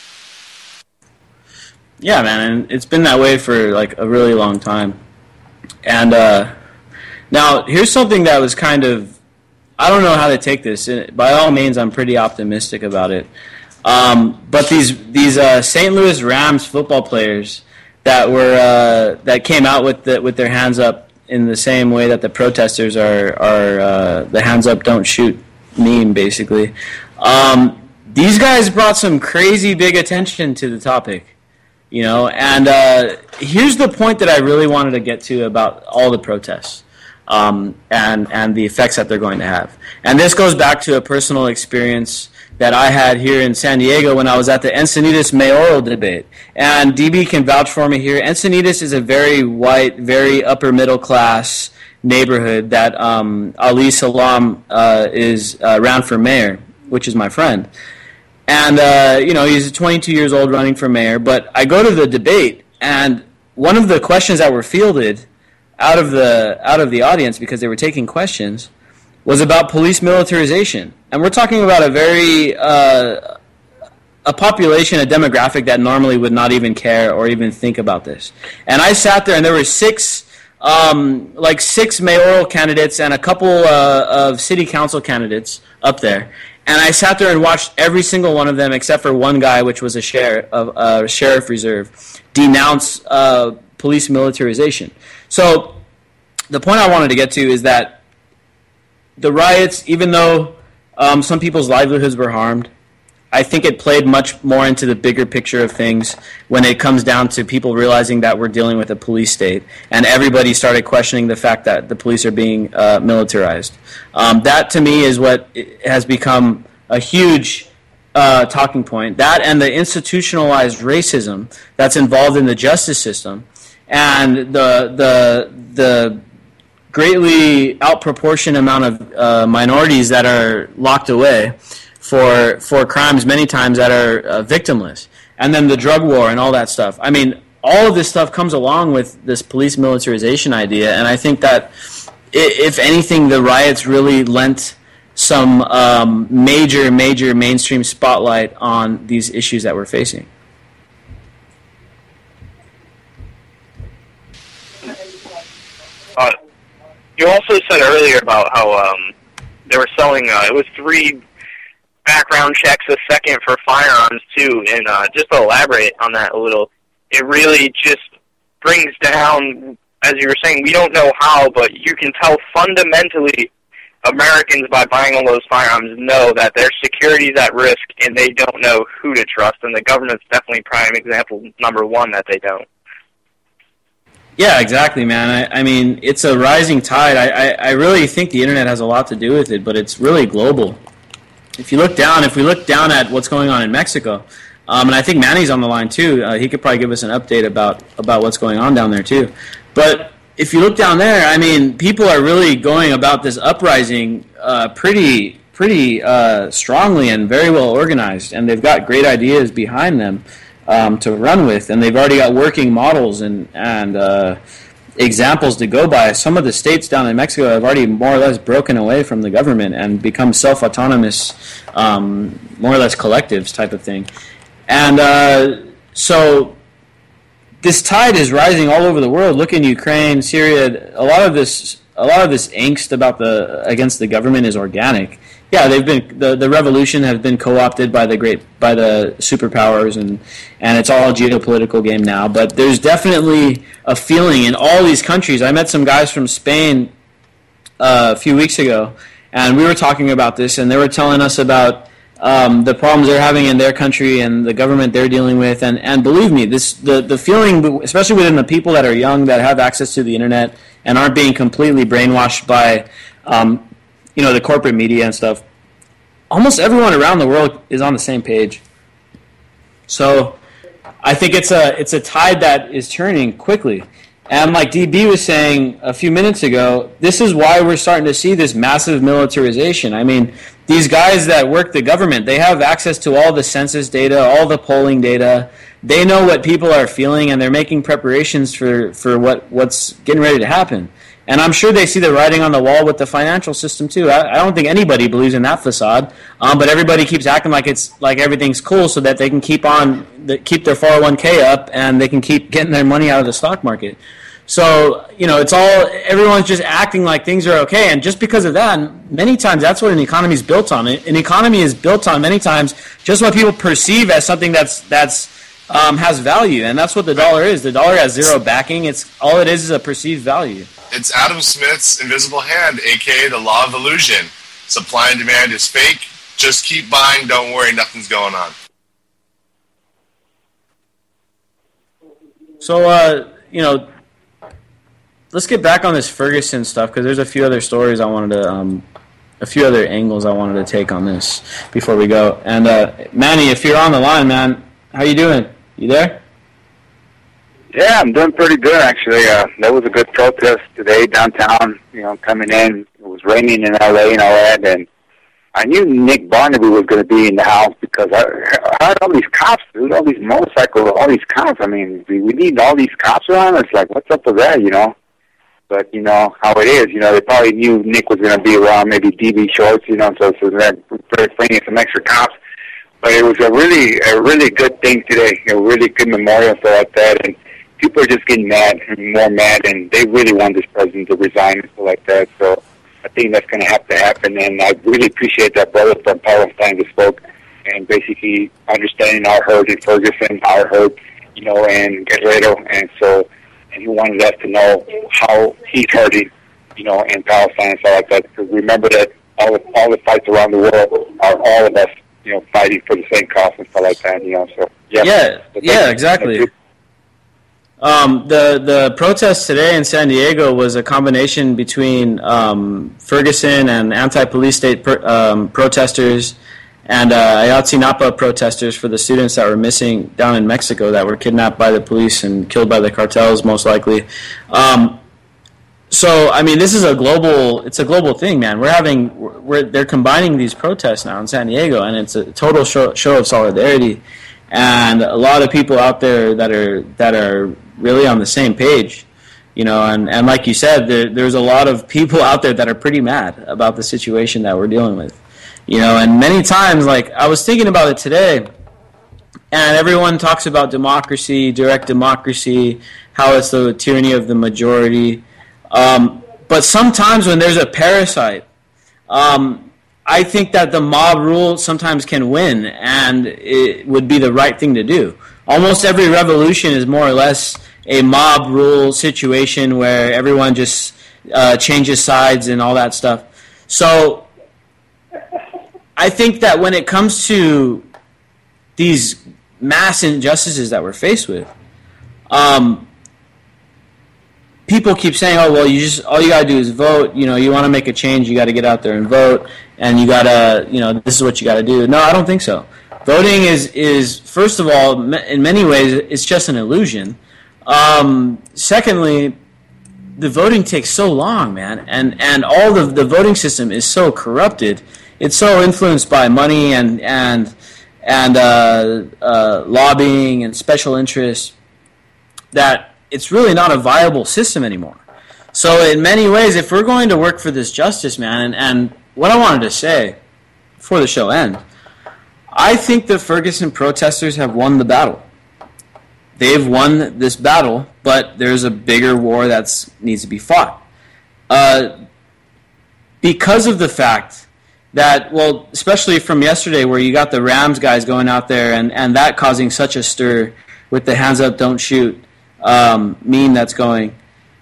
Yeah, man, and it's been that way for like a really long time. And uh, now, here's something that was kind of, I don't know how to take this. By all means, I'm pretty optimistic about it. Um, but these these uh, Saint Louis Rams football players that were uh, that came out with the, with their hands up in the same way that the protesters are are uh, the hands up don't shoot meme, basically. Um, These guys brought some crazy big attention to the topic, you know, and uh, here's the point that I really wanted to get to about all the protests um, and, and the effects that they're going to have. And this goes back to a personal experience that I had here in San Diego when I was at the Encinitas mayoral debate. And D B can vouch for me here. Encinitas is a very white, very upper middle class neighborhood that um, Ali Salam uh, is uh, ran for mayor, which is my friend. And, uh, you know, he's twenty-two years old running for mayor. But I go to the debate, and one of the questions that were fielded out of the out of the audience, because they were taking questions, was about police militarization. And we're talking about a very, uh, a population, a demographic that normally would not even care or even think about this. And I sat there, and there were six, um, like six mayoral candidates and a couple uh, of city council candidates up there. And I sat there and watched every single one of them, except for one guy, which was a sheriff, of uh, sheriff reserve, denounce uh, police militarization. So the point I wanted to get to is that the riots, even though um, some people's livelihoods were harmed, I think it played much more into the bigger picture of things when it comes down to people realizing that we're dealing with a police state, and everybody started questioning the fact that the police are being uh, militarized. Um, that, to me, is what has become a huge uh, talking point. That and the institutionalized racism that's involved in the justice system, and the the the greatly outproportioned amount of uh, minorities that are locked away for for crimes many times that are uh, victimless, and then the drug war and all that stuff. I mean, all of this stuff comes along with this police militarization idea, and I think that, if anything, the riots really lent some um, major, major mainstream spotlight on these issues that we're facing. Uh, you also said earlier about how um, they were selling, uh, it was three background checks a second for firearms too, and uh, just to elaborate on that a little, it really just brings down, as you were saying, we don't know how, but you can tell fundamentally Americans, by buying all those firearms, know that their security is at risk and they don't know who to trust, and the government's definitely prime example number one that they don't. Yeah, exactly, man. I, I mean, it's a rising tide. I, I, I really think the internet has a lot to do with it, but it's really global. If you look down, if we look down at what's going on in Mexico, um, and I think Manny's on the line too. Uh, he could probably give us an update about, about what's going on down there too. But if you look down there, I mean, people are really going about this uprising uh, pretty pretty uh, strongly and very well organized, and they've got great ideas behind them um, to run with, and they've already got working models and and uh, examples to go by. Some of the states down in Mexico have already more or less broken away from the government and become self-autonomous, um, more or less collectives type of thing. And uh, so this tide is rising all over the world. Look in Ukraine, Syria. A lot of this, a lot of this angst about the against the government is organic. Yeah, they've been the, the revolution has been co-opted by the great by the superpowers, and and it's all a geopolitical game now. But there's definitely a feeling in all these countries. I met some guys from Spain uh, a few weeks ago, and we were talking about this, and they were telling us about um, the problems they're having in their country and the government they're dealing with. And, and believe me, this the the feeling, especially within the people that are young, that have access to the internet and aren't being completely brainwashed by Um, you know, the corporate media and stuff, almost everyone around the world is on the same page. So I think it's a it's a tide that is turning quickly. And like D B was saying a few minutes ago, this is why we're starting to see this massive militarization. I mean, these guys that work the government, they have access to all the census data, all the polling data. They know what people are feeling, and they're making preparations for, for what, what's getting ready to happen. And I'm sure they see the writing on the wall with the financial system too. I, I don't think anybody believes in that facade, um, but everybody keeps acting like it's like everything's cool, so that they can keep on the, keep their four oh one k up, and they can keep getting their money out of the stock market. So you know, it's all everyone's just acting like things are okay, and just because of that, many times that's what an economy is built on. An economy is built on many times just what people perceive as something that's that's um, has value, and that's what the dollar is. The dollar has zero backing. It's all it is is a perceived value. It's Adam Smith's invisible hand, a k a the law of illusion. Supply and demand is fake. Just keep buying. Don't worry, nothing's going on. So, uh, you know, let's get back on this Ferguson stuff, because there's a few other stories I wanted to, um, a few other angles I wanted to take on this before we go. And uh, Manny, if you're on the line, man, how you doing? You there? Yeah, I'm doing pretty good, actually. Uh, that was a good protest today downtown, you know, coming in. It was raining in L A and all that, and I knew Nick Barnaby was going to be in the house because I, I heard all these cops, dude, all these motorcycles, all these cops. I mean, we, we need all these cops around. It's like, what's up with that, you know? But, you know, how it is, you know, they probably knew Nick was going to be around, maybe D B Shorts, you know, so, so they're bringing some extra cops. But it was a really, a really good thing today, a really good memorial for like that, and people are just getting mad and more mad, and they really want this president to resign and stuff like that. So I think that's going to have to happen, and I really appreciate that brother from Palestine that spoke, and basically understanding our hurt in Ferguson, our hurt, you know, and Guerrero, and so and he wanted us to know how he's hurting, you know, in Palestine and stuff like that. Because remember that all the, all the fights around the world are all of us, you you know, fighting for the same cause and stuff like that. You know, so yeah, yeah, yeah, exactly. Um, the the protest today in San Diego was a combination between um, Ferguson and anti-police state per, um, protesters and uh, Ayotzinapa protesters for the students that were missing down in Mexico that were kidnapped by the police and killed by the cartels, most likely. Um, so, I mean, this is a global, it's a global thing, man. We're having, we're, they're combining these protests now in San Diego, and it's a total show, show of solidarity. And a lot of people out there that are, that are really on the same page, you know, and, and like you said, there, there's a lot of people out there that are pretty mad about the situation that we're dealing with. You know, and many times, like, I was thinking about it today, and everyone talks about democracy, direct democracy, how it's the tyranny of the majority. Um, but sometimes when there's a parasite, um, I think that the mob rule sometimes can win, and it would be the right thing to do. Almost every revolution is more or less a mob rule situation where everyone just uh, changes sides and all that stuff. So I think that when it comes to these mass injustices that we're faced with, um, people keep saying, "Oh, well, you just all you gotta do is vote. You know, you want to make a change, you got to get out there and vote, and you gotta, you know, this is what you got to do." No, I don't think so. Voting is is first of all, in many ways, it's just an illusion. Um, secondly, the voting takes so long, man, and and all the the voting system is so corrupted. It's so influenced by money and and and uh, uh, lobbying and special interests that it's really not a viable system anymore. So in many ways, if we're going to work for this justice, man, and, and what I wanted to say before the show ends, I think the Ferguson protesters have won the battle. They've won this battle, but there's a bigger war that needs to be fought. Uh, because of the fact that, well, especially from yesterday where you got the Rams guys going out there and, and that causing such a stir with the hands up, don't shoot um, meme that's going.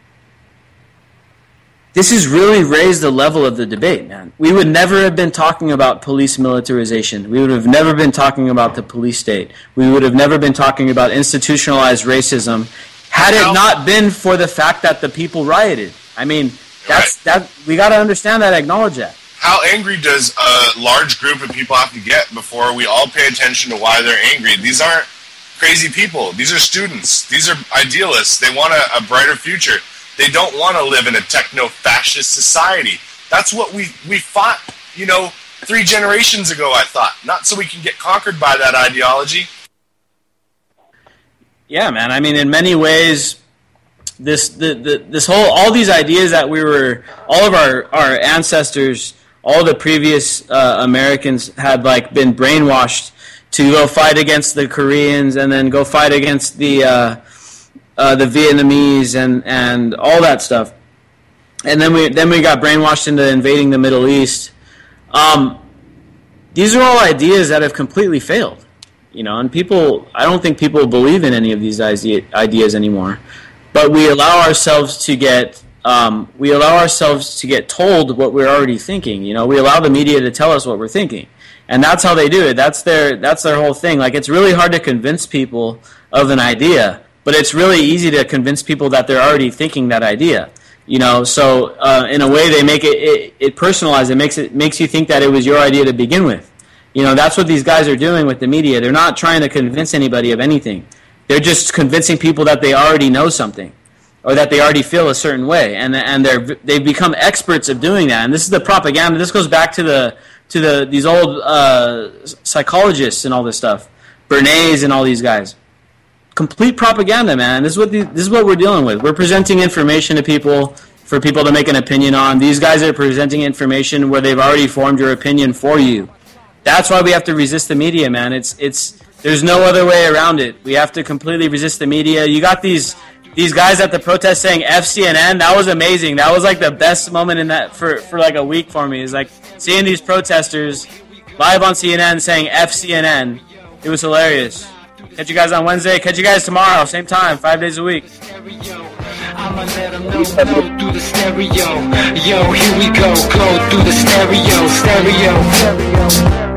This has really raised the level of the debate, man. We would never have been talking about police militarization. We would have never been talking about the police state. We would have never been talking about institutionalized racism had it not been for the fact that the people rioted. I mean, that's that. We got to understand that, acknowledge that. How angry does a large group of people have to get before we all pay attention to why they're angry? These aren't crazy people. These are students. These are idealists. They want a, a brighter future. They don't want to live in a techno-fascist society. That's what we, we fought, you know, three generations ago, I thought. Not so we can get conquered by that ideology. Yeah, man. I mean, in many ways, this the, the this whole all these ideas that we were, all of our, our ancestors, all the previous uh, Americans had like been brainwashed to go fight against the Koreans and then go fight against the uh, uh, the Vietnamese and, and all that stuff, and then we then we got brainwashed into invading the Middle East. Um, these are all ideas that have completely failed, you know. And people, I don't think people believe in any of these ideas anymore. But we allow ourselves to get um, we allow ourselves to get told what we're already thinking. You know, we allow the media to tell us what we're thinking, and that's how they do it. That's their that's their whole thing. Like, it's really hard to convince people of an idea, but it's really easy to convince people that they're already thinking that idea. You know, so uh, in a way they make it, it it personalized. It makes it makes you think that it was your idea to begin with. You know, that's what these guys are doing with the media. They're not trying to convince anybody of anything. They're just convincing people that they already know something, or that they already feel a certain way, and and they're they've become experts of doing that. And this is the propaganda. This goes back to the to the these old uh, psychologists and all this stuff, Bernays and all these guys. Complete propaganda, man. This is what the, this is what we're dealing with. We're presenting information to people for people to make an opinion on. These guys are presenting information where they've already formed your opinion for you. That's why we have to resist the media, man. It's it's there's no other way around it. We have to completely resist the media. You got these these guys at the protest saying F C N N. That was amazing. That was like the best moment in that for, for like a week for me. Is like seeing these protesters live on C N N saying F C N N. It was hilarious. Catch you guys on Wednesday. Catch you guys tomorrow. Same time, five days a week. I'ma let them know, know through the stereo. Yo, here we go, go through the stereo, stereo, stereo.